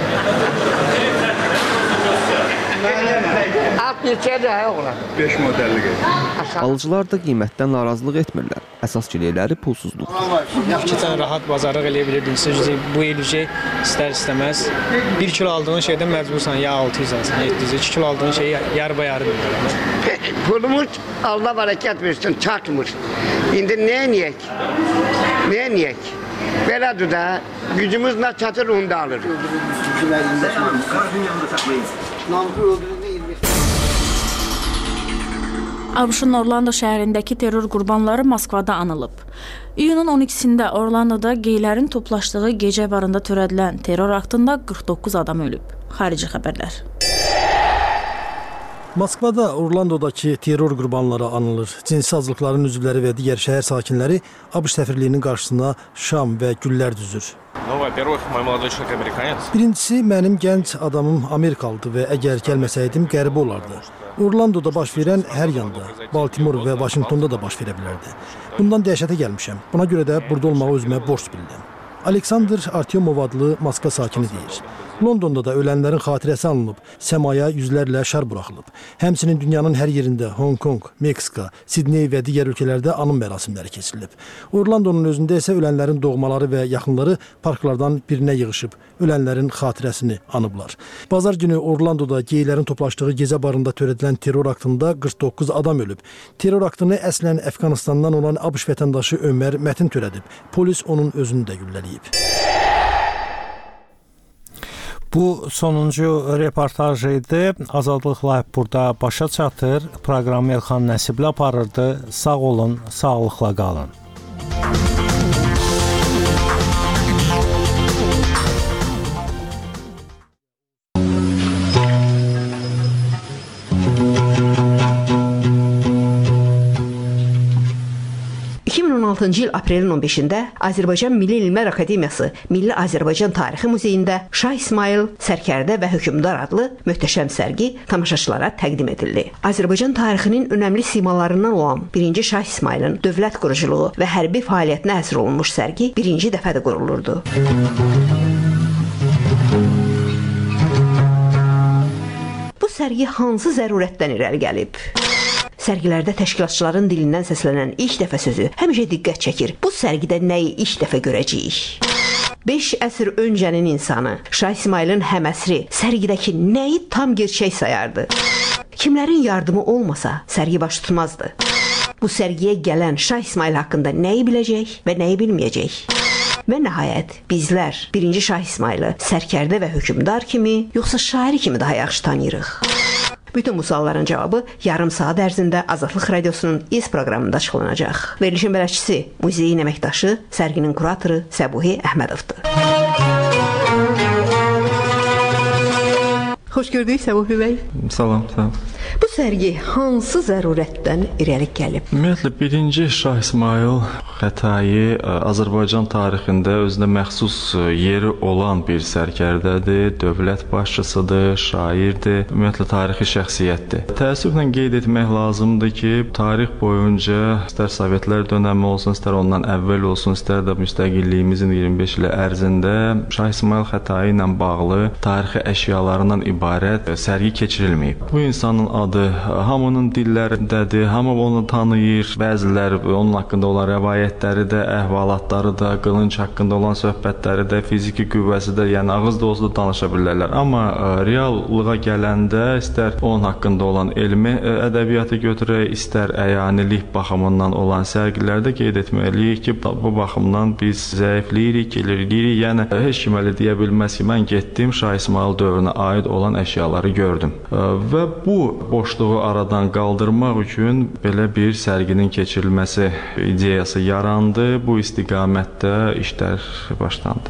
beş modelli Alıcılar da qiymətdən narazılıq etmirlər. Əsas kileyləri pulsuzluqdur. Keçən rahat bazarlıq eləyə bilirdiniz. Bu il istər istəməz bir kilo aldığın şeydən məcbursan ya altı yüz alsan, yeddi yüz, iki kilo aldığın şeyi yarı bayarı bildirəm. Pulumuz Allah bərəkət versin, çatmır. İndi nə niyək? Nə niyək? Belədir də, gücümüz nə çatır, onu da alırıq. ABŞ-ın Orlando şəhərindəki terror qurbanları Moskvada anılıb. İyunun on ikisində Orlandoda geylərin toplaşdığı gecə barında törədilən terror aktında qırx doqquz adam ölüb. Xarici xəbərlər. Moskvada, Orlandodakı terror qurbanları anılır. Cinsi azlıqların üzvləri və digər şəhər sakinləri ABŞ səfirliyinin qarşısına şam və güllər düzür. Birincisi, mənim gənc adamım Amerikalıdır və əgər gəlməsəydim qəribə olardı. Orlandoda baş verən hər yanda, Baltimore və Washingtonda da baş verə bilərdi. Bundan dəhşətə gəlmişəm. Buna görə də burada olmağı özümə borc bildim. Aleksandr Artyomov adlı Moskva sakini deyir. Londonda da ölənlərin xatirəsi alınıb, səmaya yüzlərlə şar buraxılıb. Həmçinin dünyanın hər yerində, Hong Kong, Meksika, Sidney və digər ölkələrdə anım mərasimləri keçirilib. Orlandonun özündə isə ölənlərin doğmaları və yaxınları parklardan birinə yığışıb, ölənlərin xatirəsini anıblar. Bazar günü Orlandoda geylərin toplaşdığı gecə barında törədilən terror aktında qırx doqquz adam ölüb. Terror aktını əslən Əfqanistandan olan ABŞ vətəndaşı Ömər Mətin törədib. Polis onun özünü də güllələyib. Bu sonuncu reportaj idi. Azadlıq Live burada başa çatır. Proqramı Elxan Nəsiblə aparırdı. Sağ olun, sağlıqla qalın. iki min on altıncı il aprelin on beşində Azərbaycan Milli Elmlər Akademiyası Milli Azərbaycan Tarixi Muzeyində Şah İsmayıl, Sərkərdə və Hökmdar adlı möhtəşəm sərgi tamaşaçılara təqdim edildi. Azərbaycan tarixinin önəmli simalarından olan birinci Şah İsmayılın dövlət quruculuğu və hərbi fəaliyyətinə həsr olunmuş sərgi birinci dəfədə qurulurdu. Bu sərgi hansı zərurətdən irəli gəlib? Sərgilərdə təşkilatçıların dilindən səslənən ilk dəfə sözü həmişə diqqət çəkir. Bu sərgidə nəyi ilk dəfə görəcəyik? beş əsr öncənin insanı Şah İsmayılın həməsri sərgidəki nəyi tam gerçək sayardı? Kimlərin yardımı olmasa sərgi baş tutmazdı. Bu sərgiyə gələn Şah İsmayıl haqqında nəyi biləcək və nəyi bilməyəcək? Və nəhayət bizlər birinci Şah İsmayılı Sərkərdə və Hökmdar kimi, yoxsa şairi kimi daha yaxşı tanıyırıq? Bütün bu sualların cavabı yarım saat ərzində Azadlıq Radiosunun İz proqramında açıqlanacaq. Verilişin bələdçisi, muzeyin əməkdaşı, sərginin kuratoru Səbuhi Əhmədovdur. Xoş gördük Səbuhi bəy. Salam, salam. Bu sərgi hansı zərurətdən irəli gəlib? Ümumiyyətlə, birinci Şah İsmayıl Xətai Azərbaycan tarixində özünə məxsus yeri olan bir sərkərdədir, dövlət başçısıdır, şairdir, ümumiyyətlə tarixi şəxsiyyətdir. Təəssüflə qeyd etmək lazımdır ki, tarix boyunca istər Sovetlər dönəmi olsun, istər ondan əvvəl olsun, istər də müstəqilliyimizin iyirmi beş ili ərzində Şah İsmayıl Xətai ilə bağlı tarixi əşyalarından ibarət sərgi keçirilməyib. Bu insanın adı hamının dillərindədir, hamı onu tanıyır, bəzilər onun haqqında olan rəvayətləri də, əhvalatları da, qılınc haqqında olan söhbətləri də, fiziki qüvvəsi də, yəni ağız da olsa da danışa bilərlər. Amma reallığa gələndə istər onun haqqında olan elmi ədəbiyyatı götürək, istər əyanilik baxımından olan sərgilərdə qeyd etməliyik ki, bu baxımdan biz zəifləyirik, geriləyirik, yəni heç kim elə deyə bilməz ki, mən getdim Şah İsmayıl dövrünə aid olan əşyaları gördüm. Və bu boşluğu aradan qaldırmaq üçün belə bir sərginin keçirilməsi ideyası yarandı. Bu istiqamətdə işlər başlandı.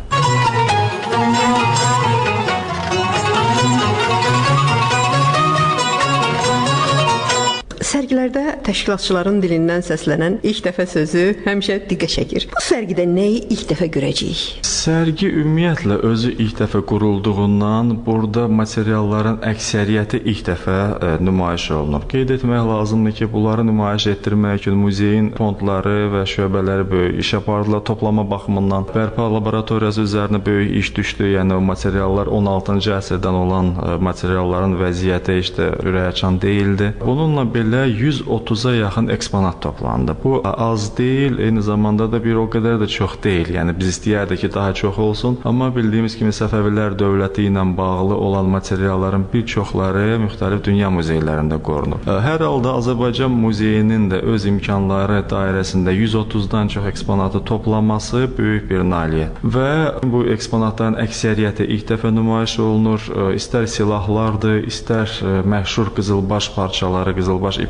Sərgilərdə təşkilatçıların dilindən səslənən ilk dəfə sözü həmişə diqqət çəkir. Bu sərgidə nəyi ilk dəfə görəcəyik? Sərgi ümumiyyətlə özü ilk dəfə qurulduğundan burada materialların əksəriyyəti ilk dəfə e, nümayiş olunub. Qeyd etmək lazımdır ki, bunları nümayiş etdirmək üçün muzeyin fondları və şöbələri böyük iş apardılar. Toplama baxımından bərpa laboratoriyası üzərinə böyük iş düşdü. Yəni o materiallar on altıncı əsrdən olan e, materialların vəziyyəti heç də ürəkaçan deyildi. Bununla belə yüz otuz'a yaxın eksponat toplandı. Bu az deyil, eyni zamanda da bir o qədər də çox deyil. Yəni biz istəyərdik ki, daha çox olsun. Amma bildiyimiz kimi Səfəvilər dövləti ilə bağlı olan materialların bir çoxları müxtəlif dünya muzeylərində qorunub. Hər halda Azərbaycan muzeyinin də öz imkanları dairəsində yüz otuzdan çox eksponatı toplaması böyük bir nailiyyət. Və bu eksponatların əksəriyyəti ilk dəfə nümayiş olunur. İstər silahlardır, istər məşhur qızılbaş parçaları, qızılbaş ipəkləri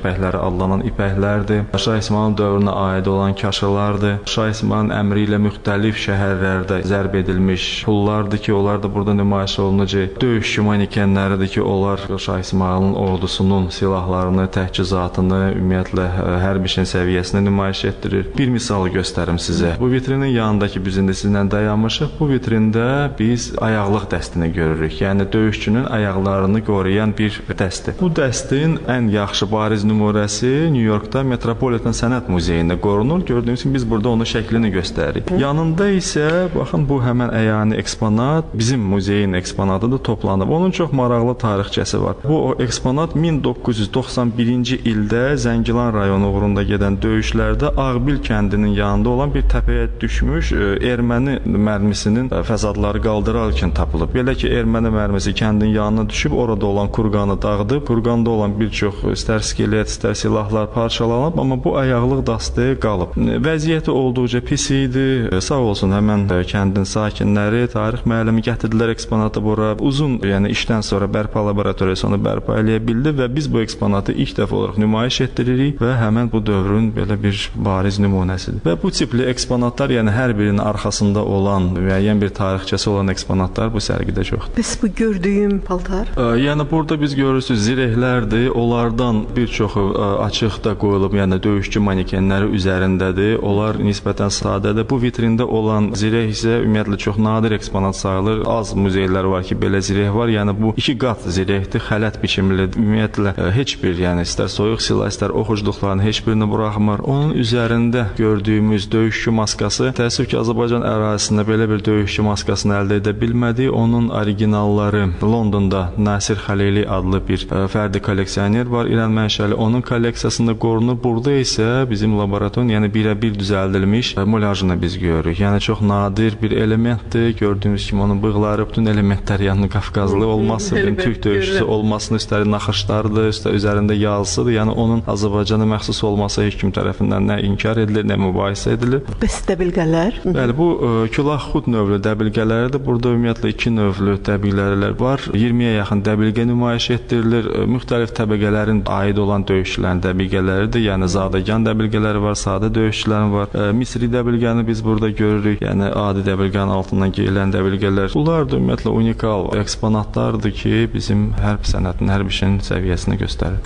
adlanan ipəklərdir. Şah İsmayılın dövrünə aid olan kaşalardır. Şah İsmayılın əmri ilə müxtəlif şəhərlərdə zərb edilmiş pullardır ki, onlar da burada nümayiş olunacaq. Döyüşçü manekenləridir ki, onlar Şah İsmayılın ordusunun silahlarını, təchizatını, ümumiyyətlə hərbiçinin səviyyəsini nümayiş etdirir. Bir misal göstərim sizə. Bu vitrinin yanındakı biz indi sizinlə dayanmışıq. Bu vitrində biz ayaqlıq dəstini görürük. Yəni döyüşçünün ayaqlarını qoruyan bir dəstir. Bu dəstin ən yaxşı bariz nümunəsi New Yorkda Metropolitan Sənət Muzeyində qorunur. Gördüyünüz kimi biz burada onun şəklini göstəririk. Yanında isə baxın bu həmən əyani eksponat bizim muzeyin eksponatıdır, toplanıb. Onun çox maraqlı tarixçəsi var. Bu o eksponat min doqquz yüz doxsan birinci ildə Zəngilan rayonu uğrunda gedən döyüşlərdə Ağbil kəndinin yanında olan bir təpəyə düşmüş erməni mərmisinin fəsadları qaldırarkən tapılıb. Belə ki, erməni mərmisi kəndin yanına düşüb orada olan kurqanı dağıdıb, kurqanda olan bir çox istər skelet, istər silahlar parçalanıb, amma bu ayaqlıq dastı qalıb. Vəziyyəti olduqca pis idi. Sağ olsun həmən kəndin sakinləri, tarix müəllimi gətirdilər eksponatı bura. Uzun, yəni işdən sonra bərpa laboratoriyası onu bərpa eləyə bildi və biz bu eksponatı ilk dəfə olaraq nümayiş etdiririk və həmən bu dövrün belə bir bariz nümunəsidir. Və bu tipli eksponatlar, yəni hər birinin arxasında olan müəyyən bir tarixçəsi olan eksponatlar bu sərgidə çoxdur. Bəs bu gördüyüm paltar? Ə, yəni burada biz görürsüz zirehlərdir. Onlardan bir çoxu ə, açıqda qoyulub, yəni döyüşçü manekenləri üzərindədir. Onlar nisbətən sadədir. Bu vitrində olan zireh isə ümumiyyətlə çox nadir eksponat sayılır. Az muzeylər var ki, belə zireh var. Yəni bu iki qat zirehdir, xələt biçimlidir. Ümumiyyətlə ə, heç bir, yəni istər soyuq silah, istər oxucluqların heç birini buraxmır. Onun üzərində gördüyümüz döyüşçü maskası, təəssüf ki, Azərbaycan ərazisində belə bir döyüşçü maskasını əldə edə bilmədi. Onun originalları Londonda Nasir Xəlili adlı bir ə, fərdi kolleksioner var, İran mənşəli. Onun kolleksiyasında qorunur. Burada isə bizim laboratoriyanın, yəni birə-bir düzəldilmiş mulyajını biz görürük. Yəni çox nadir bir elementdir. Gördüyünüz kimi onun bığları, bütün elementlər, yəni Qafqazlı olması, Türk döyüşçüsü olmasını, üstəlik naxışlardır, üstə üzərində yazısıdır. Yəni onun Azərbaycana məxsus olması heç kim tərəfindən nə inkar edilir, nə mübahisə edilir. Bəs dəbilqələr? Bəli, bu ə, Külahxud növlü dəbilqələrdir. Burada ümumiyyətlə iki növlü dəbilqələr var. iyirmiyə yaxın dəbilqə nümayiş etdirilir. Ə, müxtəlif təbəqələrin aid olan döyüşçülərin dəbilqələridir. Yəni zadəgan dəbilqələri var, sadə döyüşçülərin var. Ə, Misri dəbilqəni biz burada görürük. Yəni adi dəbilqənin altından geyilən dəbilqələr. Bunlar da ümumiyyətlə unikal eksponatlardır ki, bizim hərb sənətinin, hərb işinin səviyyəsini göstərir.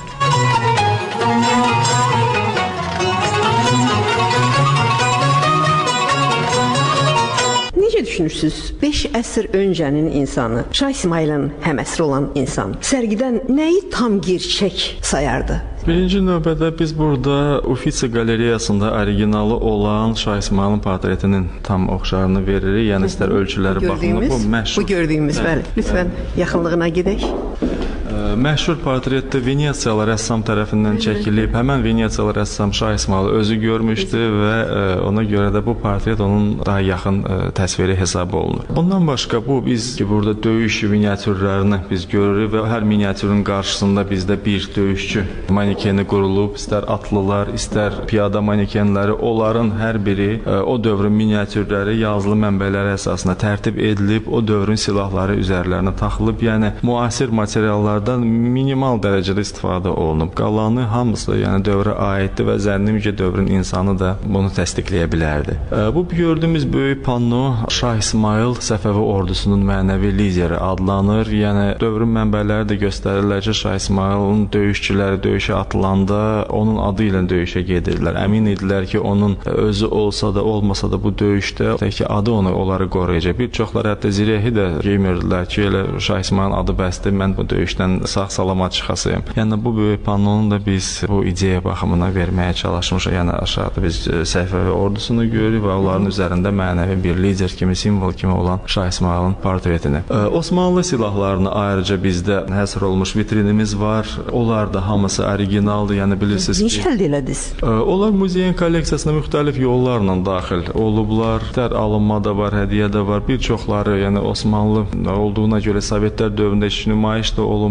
Necə düşünürsüz? beş əsr öncənin insanı, Şah İsmayılın həməsri olan insan sərgidən nəyi tam gerçək sayardı? Birinci növbədə biz burada Uffizi qalereyasında originalı olan Şah İsmayılın portretinin tam oxşarını veririk. Yəni istər ölçüləri baxımında bu məşhur. Bu gördüyümüz, bəli. Lütfən yaxınlığına gedək. Məşhur portretdə Venesiyalı rəssam tərəfindən çəkilib. Həmən Venesiyalı rəssam Şah İsmayılı özü görmüşdü və ona görə də bu portret onun daha yaxın təsviri hesab olunur. Ondan başqa bu biz ki, burada döyüş miniatürlərini biz görürük və hər miniatürün qarşısında bizdə bir döyüşçü manekeni qurulub, istər atlılar, istər piyada manekenləri, onların hər biri o dövrün miniatürləri yazılı mənbələri əsasında tərtib edilib, o dövrün silahları üzərlərinə taxılıb. Yəni müasir materiallardan minimal dərəcədə istifadə olunub. Qalanı hamısı yəni dövrə aiddir və zənnimcə ki, dövrün insanı da bunu təsdiqləyə bilərdi. Bu gördüyümüz böyük panno Şah İsmayıl Səfəvi ordusunun mənəvi lideri adlanır. Yəni dövrün mənbələri də göstərirlər ki, Şah İsmayılın döyüşçüləri döyüşə atılanda onun adı ilə döyüşə gedirlər. Əmin idilər ki, onun özü olsa da, olmasa da bu döyüşdə tək ki, adı onu onları qoruyacaq. Bir çoxları hətta zirehi də geymirdilər ki, elə Şah İsmayılın adı bəsdir, mən bu döyüşdən sağ-salamat çıxasıyım. Yəni bu böyük pannonu da biz bu ideya baxımına verməyə çalışmışıq. Yəni aşağıda biz Səfəvi ordusunu görürük və onların üzərində mənəvi bir lider kimi, simvol kimi olan Şah İsmayılın portretini. Ee, Osmanlı silahlarını ayrıca bizdə həsr olmuş vitrinimiz var. Onlar da hamısı originaldır. Yəni bilirsiniz ki, necə əldə elədiniz? E, onlar muzeyin kolleksiyasına müxtəlif yollarla daxil olublar. Tər alınma da var, hədiyyə də var. Bir çoxları, yəni Osmanlı olduğuna görə Sovetlər dövründə nümayiş də olunmuş.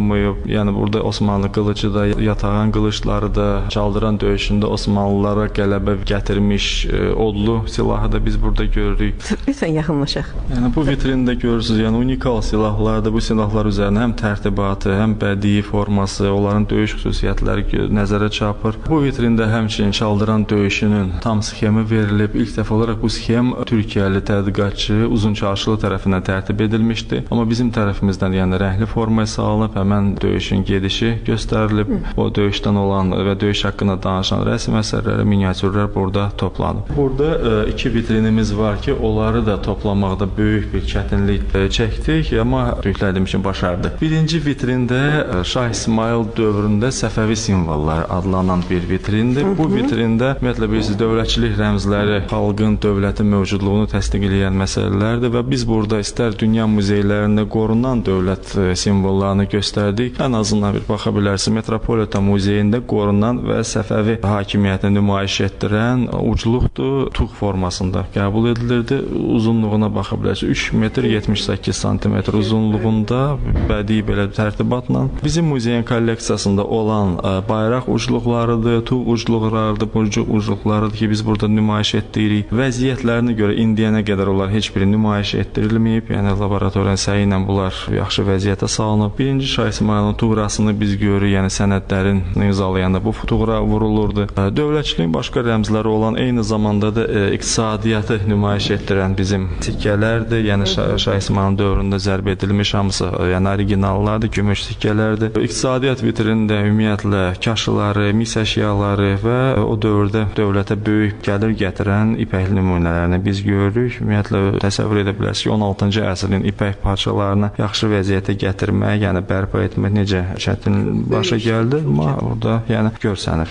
dayanmayıb. Yəni burada Osmanlı qılıcı da, yatağan qılıçları da, çaldıran döyüşündə Osmanlılara qələbə gətirmiş e, odlu silahı da biz burada görürük. Lütfən yaxınlaşaq. Yəni bu vitrində görürsüz, yəni unikal silahlardır. Bu silahlar üzərində həm tərtibatı, həm bədii forması, onların döyüş xüsusiyyətləri nəzərə çarpır. Bu vitrində həmçinin çaldıran döyüşünün tam sxemi verilib. İlk dəfə olaraq bu sxem Türkiyəli tədqiqatçı Uzunçarşılı tərəfindən tərtib edilmişdi. Amma bizim tərəfimizdən, yəni rəngli formaya salınıb, həmən döyüşün gedişi göstərilib. O döyüşdən olan və döyüş haqqında danışan rəsm əsərləri, miniatürlər burada toplanıb. Burada e, iki vitrinimiz var ki, onları da toplamaqda böyük bir çətinlik e, çəkdik, amma Türklərim üçün başardı. Birinci vitrində e, Şah İsmayıl dövründə Səfəvi simvolları adlanan bir vitrindir. Bu vitrində ümumiyyətlə bilirsiniz, dövlətçilik rəmzləri xalqın, dövlətin mövcudluğunu təsdiq edən məsələlərdir və biz burada istər dünya muzeylərində qorunan dövlət e, simvollarını göstərdik. Ən azından bir baxa bilərsiniz, Metropolitan muzeyində qorunan və Səfəvi hakimiyyətini nümayiş etdirən ucluqdur, tuğ formasında qəbul edilirdi. Uzunluğuna baxa bilərsiniz, üç metr yetmiş səkkiz santimetr uzunluğunda bədii belə tərtibatla. Bizim muzeyin kolleksiyasında olan ə, bayraq ucluqlarıdır, tuğ ucluqlarıdır, burcuq ucluqlarıdır ki, biz burada nümayiş etdiririk. Vəziyyətlərinə görə indiyənə qədər onlar heç biri nümayiş etdirilməyib. Yəni laboratoriyanın səyi ilə bunlar yaxşı vəziyyətə salınıb. Birinci Şah İsmayılın tuğrasını biz görürük, yəni sənədlərin imzalayanda bu tuğra vurulurdu. Dövlətçiliyin başqa rəmzləri olan, eyni zamanda da e, iqtisadiyyatı nümayiş etdirən bizim sikkələrdir. Yəni Şah, Şah İsmayılın dövründə zərb edilmiş hamısı, yəni originallardır, gümüş sikkələrdir. İqtisadiyyat vitrində ümumiyyətlə kaşıları, mis əşyaları və o dövrdə dövlətə böyük gəlir gətirən ipək nümunələrini biz görürük. Ümumiyyətlə təsəvvür edə bilərsiniz ki, on altıncı əsrin ipək parçalarını yaxşı vəziyyətə gətirmək, yəni bərpa etmək necə çətin başa gəldi, amma orada yəni görsənir.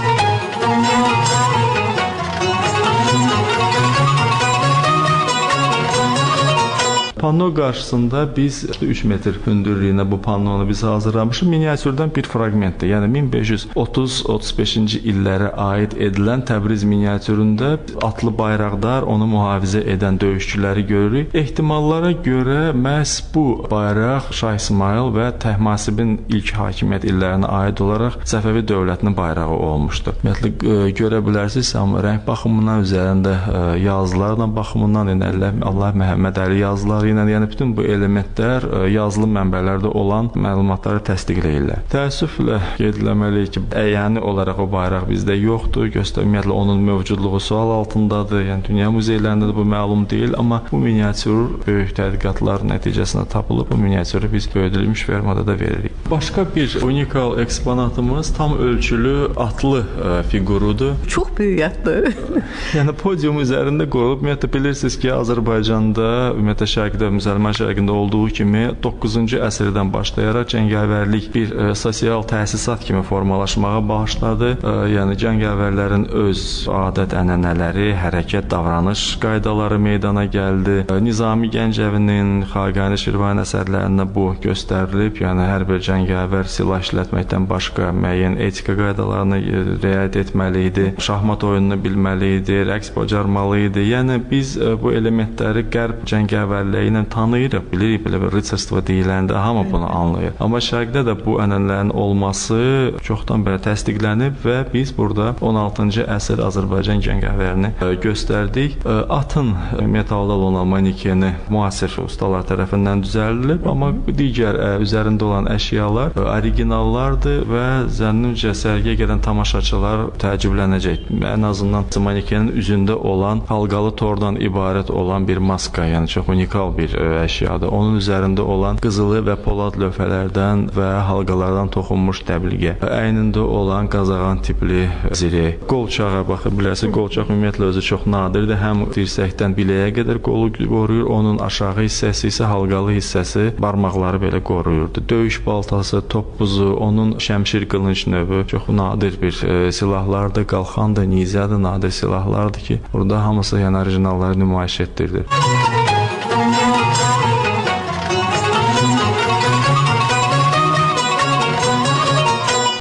Panno qarşısında biz üç metr hündürlüyünə bu pannonu biz hazırlamışıq. Miniatürdən bir fraqmentdir. Yəni min beş yüz otuz otuz beşinci illərə aid edilən Təbriz miniatüründə atlı bayraqdar, onu mühafizə edən döyüşçüləri görürük. Ehtimallara görə məhz bu bayraq Şah İsmayıl və Təhmasibin ilk hakimiyyət illərinə aid olaraq Səfəvi dövlətinin bayrağı olmuşdur. Ümumiyyətlə görə bilərsiniz, amma rəng baxımından, üzərində yazılarla baxımından, yəni Allah Məhəmməd Əli yazıları ilə, yəni bütün bu elementlər yazılı mənbələrdə olan məlumatları təsdiqləyirlər. Təəssüflə qeyd etməliyik ki, əyani olaraq o bayraq bizdə yoxdur. Göstərmiyyətlə onun mövcudluğu sual altındadır. Yəni dünya muzeylərində də bu məlum deyil, amma bu miniatür böyük tədqiqatlar nəticəsində tapılıb. Bu miniatürü biz böyüdülmüş formada da veririk. Başqa bir unikal eksponatımız tam ölçülü atlı ə, figurudur. Çox böyük atlı. Yəni podium üzərində qoyulub. Ümumiyyətlə bilirsiniz ki, Azərbaycanda, ümumiyyətlə şərqdə, müsəlman şərqində olduğu kimi doqquzuncu əsrdən başlayaraq cəngavərlik bir e, sosial təsisat kimi formalaşmağa başladı. E, yəni cəngavərlərin öz adət-ənənələri, hərəkət, davranış qaydaları meydana gəldi. E, Nizami Gəncəvinin, Xaqani Şirvani əsərlərində bu göstərilib. Yəni hər bir cəngavər silah işlətməkdən başqa müəyyən etika qaydalarını e, riayət etməli idi. Şahmat oyununu bilməli idi, rəqs bacarmalı idi. Yəni biz e, bu elementləri qərb cəngavərliyi ilə tanıyırıq, bilirik, belə bir ritsarstvo deyiləndə hamı bunu anlayır. Amma şərqdə də bu ənənələrin olması çoxdan belə təsdiqlənib və biz burada on altıncı əsr Azərbaycan cəngavərini göstərdik. Atın metaldan olan manikeni müasir ustalar tərəfindən düzəldilib, amma digər üzərində olan əşyalar originallardır və zənnimcə sərgiyə gedən tamaşaçılar təəccüblənəcək. Ən azından manikenin üzündə olan halqalı tordan ibarət olan bir maska, yəni çox unikal bir əşyadır. Onun üzərində olan qızılı və polad lövhələrdən və halqalardan toxunmuş təbliğə, əynində olan qazağan tipli zirək, qolçağa baxa bilərsiniz. Qolçaq ümumiyyətlə özü çox nadirdir. Həm dirsəkdən biləyə qədər qolu qoruyur, onun aşağı hissəsi isə halqalı hissəsi barmaqları belə qoruyurdu. Döyüş baltası, topbuzu, onun şəmşir qılınc növü çox nadir bir e, silahlardır. Qalxan da, nizə də nadir silahlardır ki, burada hamısı yəni orijinalları nümayiş etdirdi.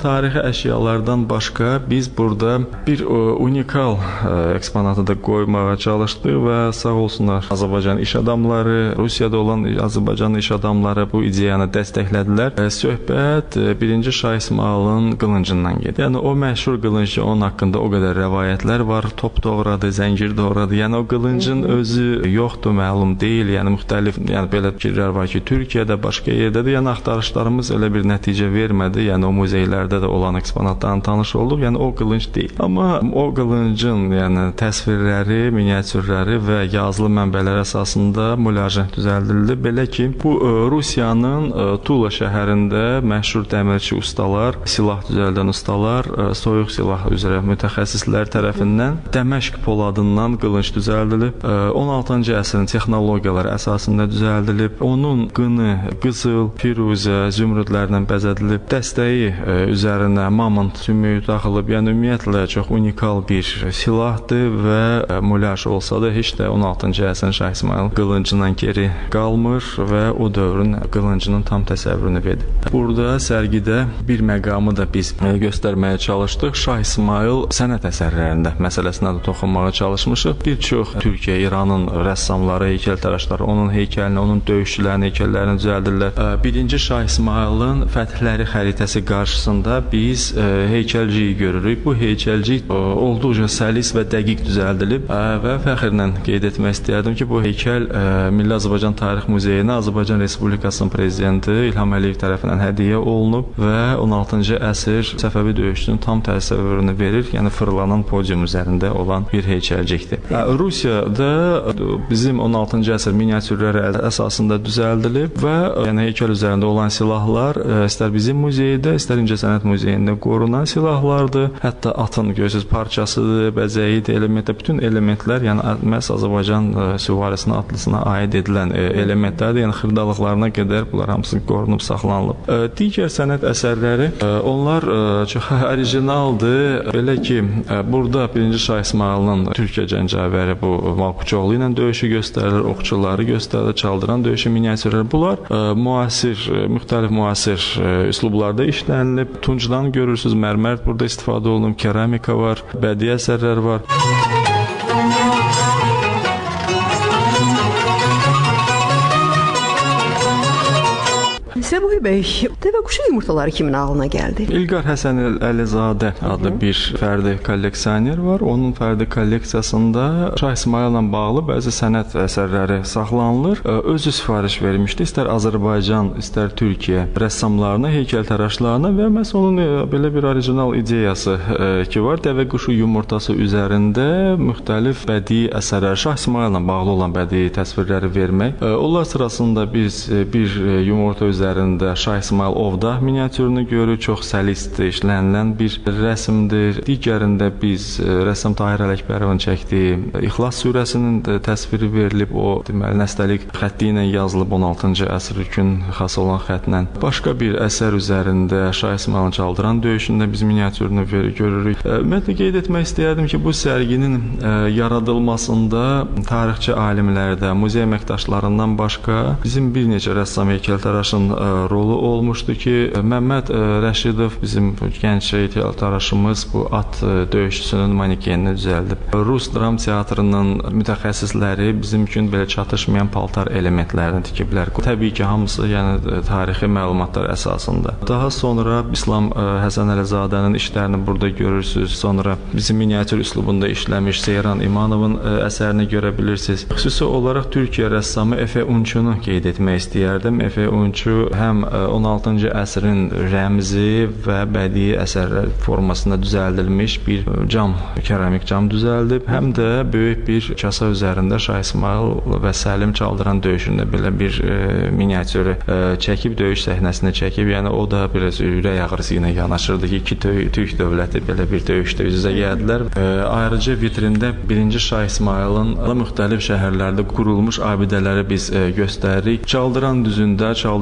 tarixi əşyalardan başqa biz burada bir unikal eksponatı da qoymağa çalışdıq və sağ olsunlar Azərbaycan iş adamları, Rusiyada olan Azərbaycan iş adamları bu ideyanı dəstəklədilər. Söhbət birinci Şah İsmayılın qılıncından gedir. Yəni o məşhur qılınc, onun haqqında o qədər rəvayətlər var. Top doğradı, zəncir doğradı. Yəni o qılıncın özü yoxdur, məlum deyil. Yəni müxtəlif, yəni belə fikirlər var ki, Türkiyədə, başqa yerdədir. Yəni axtarışlarımız elə bir nəticə vermədi. Yəni o muzeylərdə də olan eksponatlarla tanış olduq. Yəni o qılınc deyil. Amma o qılıncın, yəni təsvirləri, miniatürləri və yazılı mənbələr əsasında mülajiət düzəldildi. Belə ki, bu Rusiyanın Tula şəhərində məşhur dəmirçi ustalar, silah düzəldən ustalar, soyuq silah üzrə mütəxəssislər tərəfindən Dəməşq poladından qılınc düzəldilib. on altıncı əsrin texnologiyaları əsasında düzəldilib. Onun qını qızıl, firuzə, zümrüdlərlə bəzədilib. Dəstəyi üzərinə mamont sümüyü taxılıb. Yəni ümumiyyətlə çox unikal bir silahdır və mulaj olsa da heç də on altıncı əsrin Şah İsmayıl qılıncından geri qalmır və o dövrün qılıncının tam təsəvvürünü verir. Burada sərgidə bir məqamı da biz göstərməyə çalışdıq. Şah İsmayıl sənət əsərlərində məsələsinə də toxunmağa çalışmışıq. Bir çox Türkiyə, İranın rəssamları, heykəltaraşları onun heykəlini, onun döyüşçülərinin heykəllərini düzəldirlər. Birinci Şah İsmayılın fəthləri xəritəsi qarşısında biz heykəlciyi görürük. Bu heykəlcik olduqca səlis və dəqiq düzəldilib və fəxrlə qeyd etmək istəyərdim ki, bu heykəl Milli Azərbaycan Tarix Muzeyinə Azərbaycan Respublikasının prezidenti İlham Əliyev tərəfindən hədiyyə olunub və on altıncı əsr Səfəvi döyüşçünün tam təsəvvürünü verir. Yəni fırlanan podium üzərində olan bir heykəlcikdir. Rusiyada bizim on altıncı əsr miniatürləri əsasında düzəldilib və yəni heykəl üzərində olan silahlar istər bizim muzeydə, istər İncəsənət Muzeyində qorunan silahlardır. Hətta atın görürsüz parçasıdır, bəzəyidir, elementlər, bütün elementlər yəni məhz Azərbaycan süvarisinə, atlısına aid edilən elementlərdir. Yəni xırdalıqlarına qədər bunlar hamısı qorunub saxlanılıb. Digər sənət əsərləri onlar çox orijinaldır. Belə ki, burada birinci Şah İsmayılın Türkiyə cəngavəri bu Malkuçoğlu ilə döyüşü göstərilir, oxçuları göstərilir, çaldıran döyüşü miniatürləri. Bunlar müasir, müxtəlif müasir üslublarda işlənilib. Tuncdan görürsüz, mərmər burada istifadə olunub, keramika var, bədii əsərlər var. Səbuhi bəy, dəvəquşu yumurtaları kimin ağlına gəldi? İlqar Həsən Əlizadə adlı bir fərdi kolleksioner var. Onun fərdi kolleksiyasında Şah İsmayılla bağlı bəzi sənət əsərləri saxlanılır. Özü sifariş vermişdi. İstər Azərbaycan, istər Türkiyə rəssamlarına, heykəltaraşlarına və məhz onun belə bir orijinal ideyası ki var. Dəvəquşu yumurtası üzərində müxtəlif bədii əsərlər, Şah İsmayılla bağlı olan bədii təsvirləri vermək. Onlar sırasında biz bir yumurta üzərində Şah İsmayıl ovda miniatürünü görürük. Çox səlisdir, işlənilən bir rəsmdir. Digərində biz rəssam Tahir Ələkbərovun çəkdiyi İxlas surəsinin təsviri verilib. O deməli nəstəlik xətti ilə yazılıb on altıncı əsr üçün xas olan xəttlə. Başqa bir əsər üzərində Şah İsmayılın çaldıran döyüşündə biz miniatürünü görürük. Ümumiyyətlə qeyd etmək istəyərdim ki, bu sərginin yaradılmasında tarixçi alimlərdə, muzey əməkdaşlarından başqa bizim bir neçə rəssam heykəltaraşın rolu olmuşdu ki, Məmməd Rəşidov bizim gənc heykəltaraşımız bu at döyüşçüsünün manekenini düzəldib. Rus dram teatrının mütəxəssisləri bizim üçün belə çatışmayan paltar elementlərini tikiblər. Təbii ki, hamısı yəni tarixi məlumatlar əsasında. Daha sonra İslam Həsən Əlizadənin işlərini burada görürsüz. Sonra bizim miniatür üslubunda işləmiş Seyran İmanovun əsərini görə bilirsiniz. Xüsusi olaraq Türkiyə rəssamı Efe Unçunu qeyd etmək istəyərdim. Efe Unçu həm on altıncı əsrin rəmzi və bədii əsərlər formasında düzəldilmiş bir cam, keramik cam düzəldib, həm də böyük bir kasa üzərində Şah İsmayıl və Səlim çaldıran döyüşündə belə bir e, miniatürü e, çəkib, döyüş səhnəsini çəkib. Yəni o da biraz ürək ağrısı ilə yanaşırdı ki, iki Türk dövləti belə bir döyüşdə üz-üzə gəldilər. E, ayrıca vitrində birinci Şah İsmayılın müxtəlif şəhərlərdə qurulmuş abidələri biz e, göstəririk. Çaldıran düzündə, çaldıran döyüş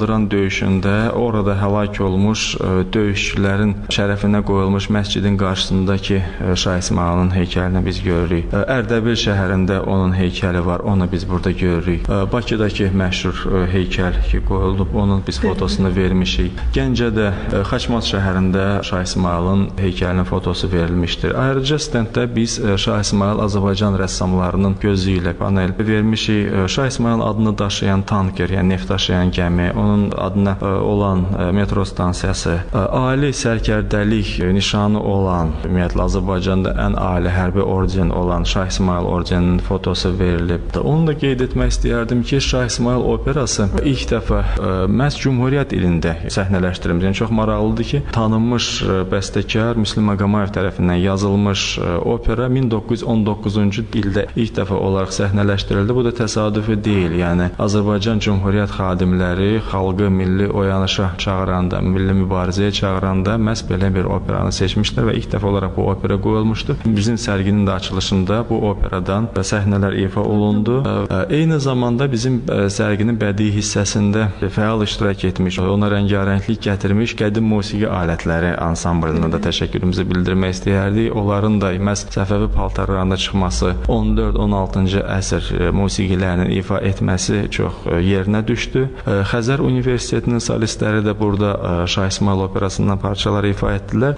döyüşündə orada həlak olmuş döyüşçülərin şərəfinə qoyulmuş məscidin qarşısındakı Şah İsmayılın heykəlini biz görürük. Ərdəbil şəhərində onun heykəli var, onu biz burada görürük. Bakıdakı məşhur heykəl ki qoyulub, onun biz fotosunu vermişik. Gəncədə Xaçmaz şəhərində Şah İsmayılın heykəlinin fotosu verilmişdir. Ayrıca stenddə biz Şah İsmayıl Azərbaycan rəssamlarının gözü ilə panel vermişik. Şah İsmayıl adını daşıyan tanker, yəni neft daşıyan gəmi, onun adına olan metro stansiyası, ali sərkərdəlik nişanı olan, ümumiyyətlə Azərbaycanda ən ali hərbi orden olan Şah İsmayıl ordeninin fotosu verilib. Onu da qeyd etmək istəyərdim ki, Şah İsmayıl operası ilk dəfə məhz Cümhuriyyət ilində səhnələşdirilmiş. Yəni çox maraqlıdır ki, tanınmış bəstəkar Müslüm Maqomayev tərəfindən yazılmış opera min doqquz yüz on doqquzuncu ildə ilk dəfə olaraq səhnələşdirildi. Bu da təsadüfi deyil. Yəni Azərbaycan Cümhuriyyət xadimləri xalqı milli oyanışa çağıranda, milli mübarizəyə çağıranda məhz belə bir operanı seçmişlər və ilk dəfə olaraq bu opera qoyulmuşdu. Bizim sərginin də açılışında bu operadan səhnələr ifa olundu. Eyni zamanda bizim sərginin bədii hissəsində fəal iştirak etmiş, ona rəngarənglik gətirmiş qədim musiqi alətləri ansamblına da təşəkkürümüzü bildirmək istəyərdik. Onların da məhz Səfəvi paltarlarında çıxması, on dörd on altıncı əsr musiqilərinin ifa etməsi çox yerinə düşdü. Xəzər Universitetinin solistləri də burada Şah İsmayıl operasından parçalar ifa etdilər.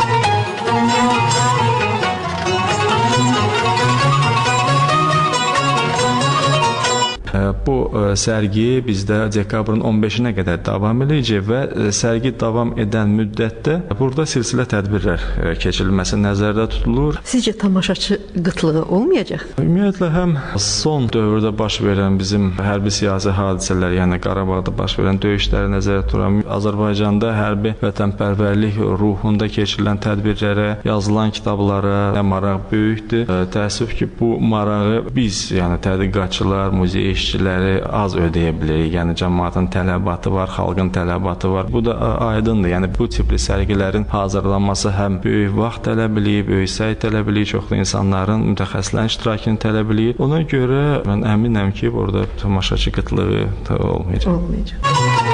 Bu sərgi bizdə dekabrın on beşinə qədər davam edəcək və sərgi davam edən müddətdə burada silsilə tədbirlər keçirilməsi nəzərdə tutulur. Sizcə tamaşaçı qıtlığı olmayacaq? Ümumiyyətlə həm son dövrdə baş verən bizim hərbi siyasi hadisələr, yəni Qarabağda baş verən döyüşləri nəzərdə tuturam. Azərbaycanda hərbi vətənpərvərlik ruhunda keçirilən tədbirlərə, yazılan kitablara maraq böyükdür. Təəssüf ki, bu marağı biz, yəni tədqiqatçılar, muzey işçiləri az ödəyə bilərik. Yəni cəmaatın tələbatı var, xalqın tələbatı var. Bu da aydındır. Yəni bu tipli sərgilərin hazırlanması həm böyük vaxt tələb eləyir, böyük səy tələb eləyir, çoxlu insanların, mütəxəssislərin iştirakını tələb eləyir. Ona görə mən əminəm ki, burada tamaşaçı qıtlığı olmayacaq. Olmayacaq.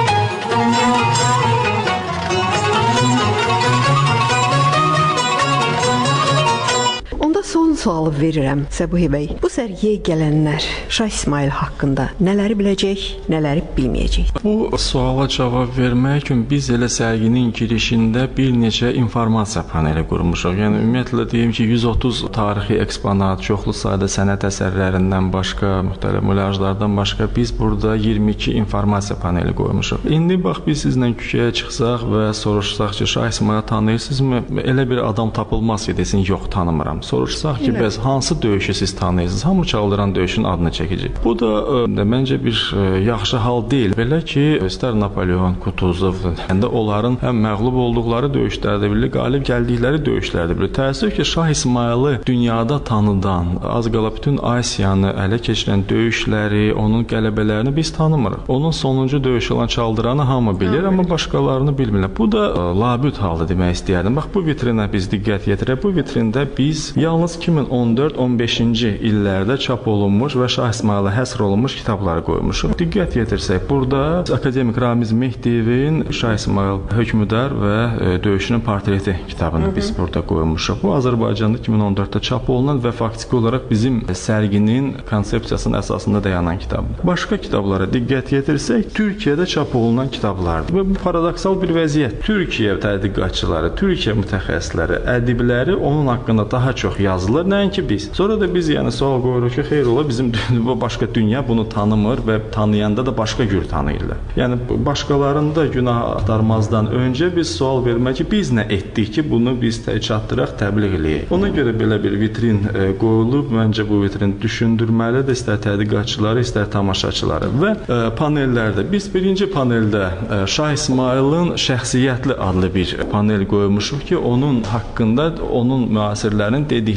Son sualı verirəm Səbuhi bəy. Bu sərgiyə gələnlər Şah İsmayıl haqqında nələri biləcək, nələri bilməyəcək? Bu suala cavab vermək üçün biz elə sərginin girişində bir neçə informasiya paneli qurmuşuq. Yəni ümumiyyətlə deyim ki, yüz otuz tarixi eksponat, çoxlu sayda sənət əsərlərindən başqa, müxtəlif mulyajlardan başqa biz burada iyirmi iki informasiya paneli qoymuşuq. İndi bax biz sizlə küçəyə çıxsaq və soruşsaq ki, Şah İsmayılı tanıyırsınızmı? Elə bir adam tapılmaz ki, desin, yox, tanımıram. Soruşsaq ki, bəs hansı döyüşü siz tanıyırsınız? Hamı çaldıran döyüşün adını çəkəcək. Bu da ə, məncə bir ə, yaxşı hal deyil. Belə ki, istər Napoleon, Kutuzov, həm də onların həm məğlub olduqları döyüşlərdə bilir, qalib gəldikləri döyüşlərdə bilir. Təəssüf ki, Şah İsmayılı dünyada tanıdan, az qala bütün Asiyanı ələ keçirən döyüşləri, onun qələbələrini biz tanımırıq. Onun sonuncu döyüşü olan çaldıranı hamı bilir, amma başqalarını bilmirlər. Bu da ə, labüd halda demək istəyərdim. Bax, bu vitrinə biz diqqət yetirək. Bu vitrində biz yalnız iki min on dörd on beşinci illərdə çap olunmuş və Şah İsmayıla həsr olunmuş kitabları qoymuşuq. Diqqət yetirsək, burada akademik Ramiz Mehdiyevin Şah İsmayıl hökmdar və e, döyüşünün portreti kitabını Hı -hı. biz burada qoymuşuq. Bu Azərbaycanda iki min on dörddə çap olunan və faktiki olaraq bizim sərginin konsepsiyasının əsasında dayanan kitabdır. Başqa kitablara diqqət yetirsək, Türkiyədə çap olunan kitablardır. Və bu paradoksal bir vəziyyət. Türkiyə tədqiqatçıları, Türkiyə mütəxəssisləri, ədibləri onun haqqında daha çox yazılır, nəinki biz. Sonra da biz yəni sual qoyuruq ki, xeyr ola bizim başqa dünya bunu tanımır və tanıyanda da başqa cür tanıyırlar. Yəni başqalarında günah axtarmazdan öncə biz sual vermək ki, biz nə etdik ki, bunu biz çatdıraq, təbliğ eləyək. Ona görə belə bir vitrin e, qoyulub, məncə bu vitrin düşündürməlidir, istər tədqiqatçıları, istər tamaşaçıları. Və e, panellərdə biz birinci paneldə e, Şah İsmayılın şəxsiyyətli adlı bir panel qoymuşuq ki, onun haqqında onun müasirlərinin dedikləri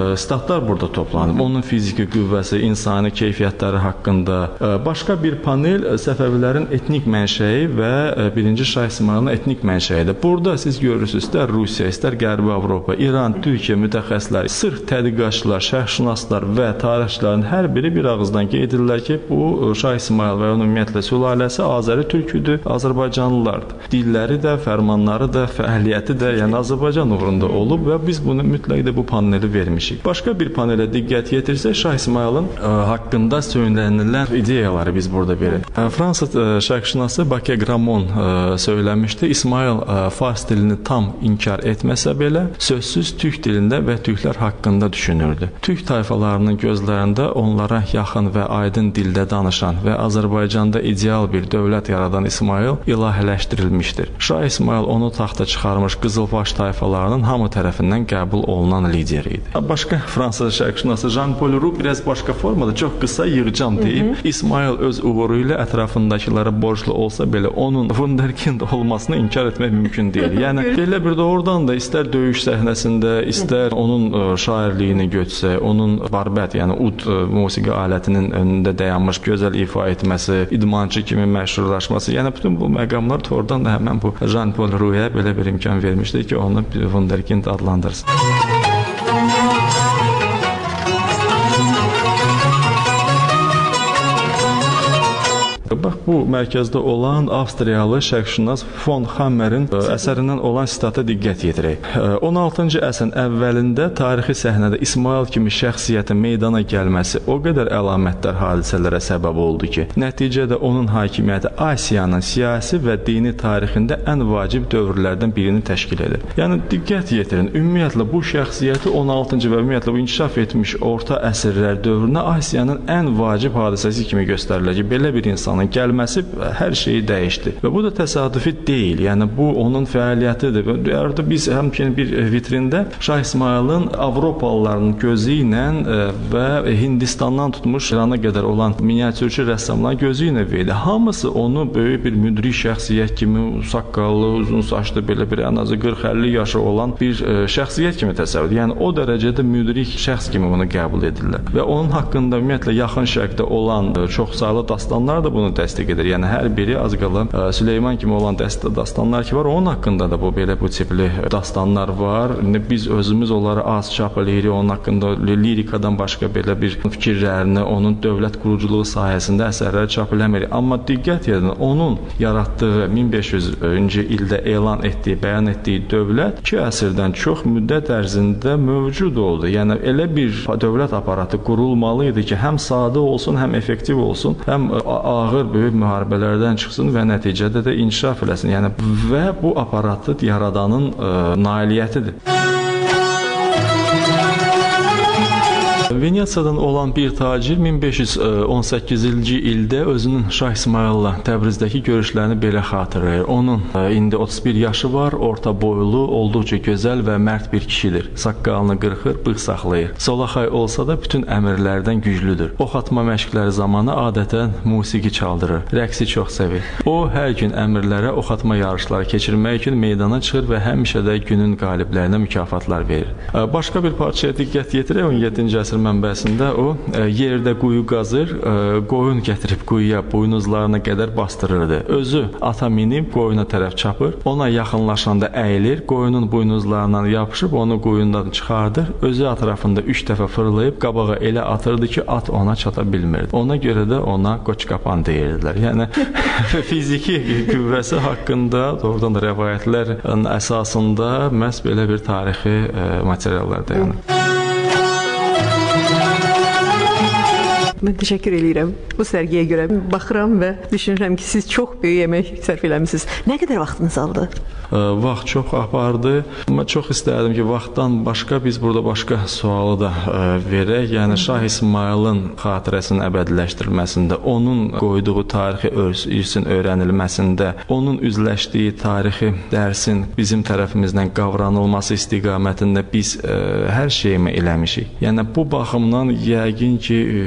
statlar burada toplanıb. Onun fiziki qüvvəsi, insani keyfiyyətləri haqqında. Başqa bir panel Səfəvilərin etnik mənşəyi və birinci Şah İsmayılın etnik mənşəyidir. Burada siz görürsünüz, istər Rusiya, istər Qərbi Avropa, İran, Türkiyə mütəxəssisləri, sırf tədqiqatçılar, şərhşünaslar və tarixçilərin hər biri bir ağızdan qeyd edirlər ki, bu Şah İsmayıl və onun ümumiyyətlə sülaləsi Azəri türküdür, Azərbaycanlılardır. Dilləri də, fərmanları da, fəaliyyəti də, yəni Azərbaycan uğrunda olub və biz bunu mütləq də bu paneli vermişik. Başqa bir panelə diqqət yetirsək, Şah İsmayılın ə, haqqında söylənilən ideyaları biz burada veririk. Fransız şərqşünası Bakı Gramon ə, söyləmişdi. İsmayıl ə, fars dilini tam inkar etməsə belə, sözsüz türk dilində və türklər haqqında düşünürdü. Türk tayfalarının gözlərində onlara yaxın və aydın dildə danışan və Azərbaycanda ideal bir dövlət yaradan İsmayıl ilahələşdirilmişdir. Şah İsmayıl onu taxta çıxarmış qızılbaş tayfalarının hamı tərəfindən qəbul olunan lider idi. Başqa Fransız şərqşünası Jean-Paul Roux biraz başqa formada çox qısa yığcam deyib, İsmayıl öz uğuru ilə ətrafındakilərə borclu olsa belə onun wunderkind olmasını inkar etmək mümkün deyil. Yəni belə bir doğrudan da istər döyüş səhnəsində, istər onun şairliyini götsə, onun barbət, yəni ud musiqi alətinin önündə dayanmış gözəl ifa etməsi, idmançı kimi məşhurlaşması, yəni bütün bu məqamlar doğrudan da həmən bu Jean-Paul Roux'a belə bir imkan vermişdir ki, onu wunderkind adlandırsın. Bax, bu mərkəzdə olan Avstriyalı şərqşünas Von Hammerin əsərindən olan sitata diqqət yetirək. on altıncı əsrin əvvəlində tarixi səhnədə İsmayıl kimi şəxsiyyətin meydana gəlməsi o qədər əlamətdar hadisələrə səbəb oldu ki, nəticədə onun hakimiyyəti Asiyanın siyasi və dini tarixində ən vacib dövrlərdən birini təşkil edir. Yəni, diqqət yetirin, ümumiyyətlə bu şəxsiyyəti on altıncı və ümumiyyətlə bu inkişaf etmiş orta əsrlər dövrünə Asiyanın ən vacib hadisəsi kimi göstərilir ki, belə bir insanın gəlməsi hər şeyi dəyişdi. Və bu da təsadüfi deyil. Yəni bu onun fəaliyyətidir. Və artıq biz həmçinin bir vitrində Şah İsmayılın Avropalıların gözü ilə və Hindistandan tutmuş İrana qədər olan miniatürçü rəssamların gözü ilə verdi. Hamısı onu böyük bir müdrik şəxsiyyət kimi, saqqallı, uzun saçlı, belə bir ən azı qırx əlli yaşı olan bir şəxsiyyət kimi təsəvvür edir. Yəni o dərəcədə müdrik şəxs kimi bunu qəbul edirlər. Və onun haqqında ümumiyyətlə yaxın şərqdə olan çoxsaylı dastanlar da bunu təsdiq edir. Yəni hər biri az qala Süleyman kimi olan dastanlar ki var, onun haqqında da bu belə bu tipli dastanlar var. Biz özümüz onları az çap eləyirik, onun haqqında lirikadan başqa belə bir fikirlərini, onun dövlət quruculuğu sahəsində əsərləri çap eləmirik. Amma diqqət edin, onun yaratdığı min beş yüzüncü ildə elan etdiyi, bəyan etdiyi dövlət iki əsrdən çox müddət ərzində mövcud oldu. Yəni elə bir dövlət aparatı qurulmalı idi ki, həm sadə olsun, həm effektiv olsun, həm ağır böyük müharibələrdən çıxsın və nəticədə də inkişaf eləsin. Yəni və bu aparatı yaradanın ə, nailiyyətidir. Venesiyadan olan bir tacir min beş yüz on səkkizinci ildə özünün Şah İsmayılla Təbrizdəki görüşlərini belə xatırlayır. Onun indi otuz bir yaşı var, orta boylu, olduqca gözəl və mərd bir kişidir. Saqqalını qırxır, bığ saxlayır. Solaxay olsa da bütün əmrlərdən güclüdür. Ox atma məşqləri zamanı adətən musiqi çaldırır. Rəqsi çox sevir. O hər gün əmrlərə ox atma yarışları keçirmək üçün meydana çıxır və həmişə də günün qaliblərinə mükafatlar verir. Başqa bir parçaya diqqət yetirək, on yeddinci əsr mənbəsində o yerdə quyu qazır, qoyun gətirib quyuya buynuzlarına qədər bastırırdı. Özü ata minib qoyuna tərəf çapır, ona yaxınlaşanda əyilir, qoyunun buynuzlarından yapışıb onu quyundan çıxardır, özü ətrafında üç dəfə fırlayıb qabağa elə atırdı ki, at ona çata bilmirdi. Ona görə də ona qoçqapan deyirdilər. Yəni fiziki qüvvəsi haqqında doğrudan da rəvayətlərin əsasında məhz belə bir tarixi materiallar dayanır. Mən təşəkkür edirəm bu sərgiyə görə. Baxıram və düşünürəm ki, siz çox böyük əmək sərf eləmisiniz. Nə qədər vaxtınız aldı? Vaxt çox apardı. Mən çox istərdim ki, vaxtdan başqa biz burada başqa sualı da verək. Yəni Şah İsmayılın xatirəsinin əbədiləşdirilməsində, onun qoyduğu tarixi irsin öyrənilməsində, onun üzləşdiyi tarixi dərsin bizim tərəfimizdən qavranılması istiqamətində biz hər şeyimi eləmişik. Yəni bu baxımdan yəqin ki,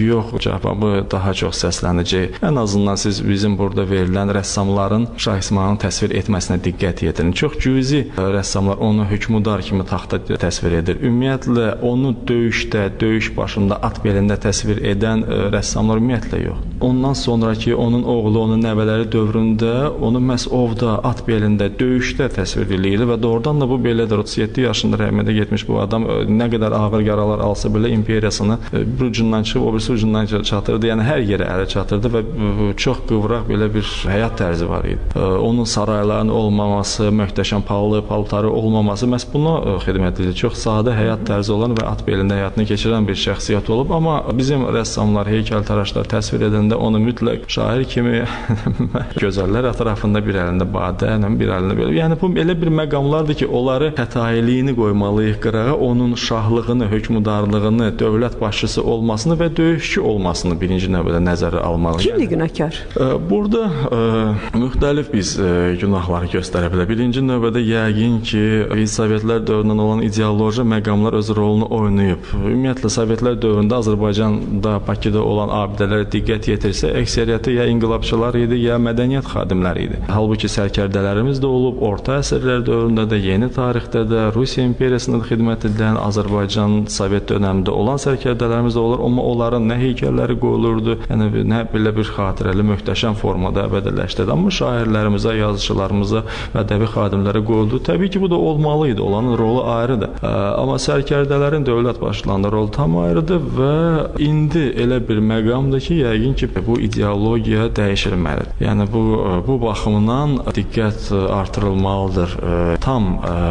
yox, cavabı daha çox səslənəcək. Ən azından siz bizim burada verilən rəssamların Şah İsmayılın təsvir etməsinə diqqət yetirin. Çox cüzi rəssamlar onu hökmdar kimi taxta təsvir edir. Ümumiyyətlə onu döyüşdə, döyüş başında, at belində təsvir edən rəssamlar ümumiyyətlə yox. Ondan sonraki onun oğlu, onun nəvələri dövründə onu məhz ovda, at belində, döyüşdə təsvir edilir və doğrudan da bu belədir. otuz yeddi yaşında rəhmətə getmiş bu adam nə qədər ağır yaralar alsa belə imperiyasını bir ucundan çıxıb o birisi ucundan çatırdı. Yəni hər yerə ələ çatırdı və çox qıvraq belə bir həyat tərzi var idi. Onun saraylarının olmaması, möhtəşəm pallı, paltarı olmaması məhz buna xidmət edir. Çox sadə həyat tərzi olan və at belində həyatını keçirən bir şəxsiyyət olub, amma bizim rəssamlar, heykəltaraşlar təsvir edəndə onu mütləq şair kimi gözəllər ətrafında bir əlində badə, bir əlində belə. Yəni bu elə bir məqamlardır ki, onları xətailiyini qoymalıyıq qırağa, onun şahlığını, hökmdarlığını, dövlət başçısı olmasını və döyüşçü olmasını birinci növbədə nəzərə almalıyıq. Kimdir günahkar? Burada ə, müxtəlif biz ə, günahları göstərə bilər. Birinci növbədə yəqin ki, Sovetlər dövründən olan ideoloji məqamlar öz rolunu oynayıb. Ümumiyyətlə Sovetlər dövründə Azərbaycanda, Bakıda olan abidələrə diqqət yetirsə, əksəriyyəti ya inqilabçılar idi, ya mədəniyyət xadimləri idi. Halbuki sərkərdələrimiz də olub, orta əsrlər dövründə də, yeni tarixdə də, Rusiya imperiyasında da xidmət edən, Azərbaycan Sovet dövründə olan sərkərdələrimiz də olur, amma onların nə heykəlləri qoyulurdu, yəni nə belə bir xatirəli, möhtəşəm formada əbədələşdirdi. Amma şairlərimizə, yazıçılarımıza və ədəbi xadimlərə qoyuldu. Təbii ki, bu da olmalı idi, onların rolu ayrıdır. Amma sərkərdələrin dövlət başçılarında rol tam ayrıdır və indi elə bir məqamdır ki, yəqin ki, bu ideologiya dəyişilməlidir. Yəni bu bu baxımdan diqqət artırılmalıdır. Tam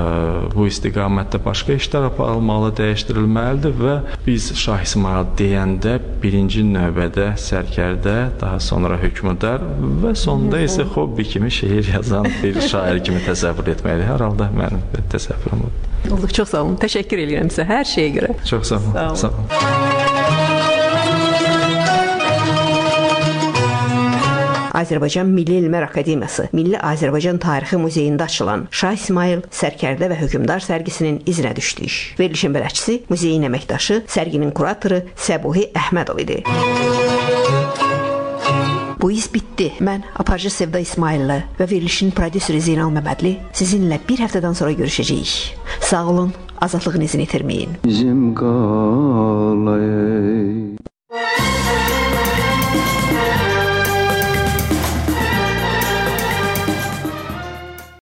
bu istiqamətdə başqa işlər aparılmalı, dəyişdirilməlidir və biz Şah İsmayıl deyəndə birinci növbədə sərkərdə, daha sonra hökmdar və sonda isə hobbi kimi şeir yazan bir şair kimi təsəvvür etməliyik. Hər halda mənim təsəvvürüm budur. Olduq, çox sağ olun. Təşəkkür edirəm sizə hər şeyə görə. Çox sağ olun. Sağ olun. Sağ olun. Azərbaycan Milli Elmlər Akademiyası, Milli Azərbaycan Tarixi Muzeyində açılan Şah İsmayıl, Sərkərdə və Hökmdar sərgisinin izinə düşdük. Verilişin bələdçisi, muzeyin əməkdaşı, sərginin kuratoru Səbuhi Əhmədov idi. Bu iz bitdi. Mən aparıcı Sevda İsmayıllı və verilişin prodüseri Zeynal Məmmədli sizinlə bir həftədən sonra görüşəcəyik. Sağ olun, azadlığın izini itirməyin. Bizim qalay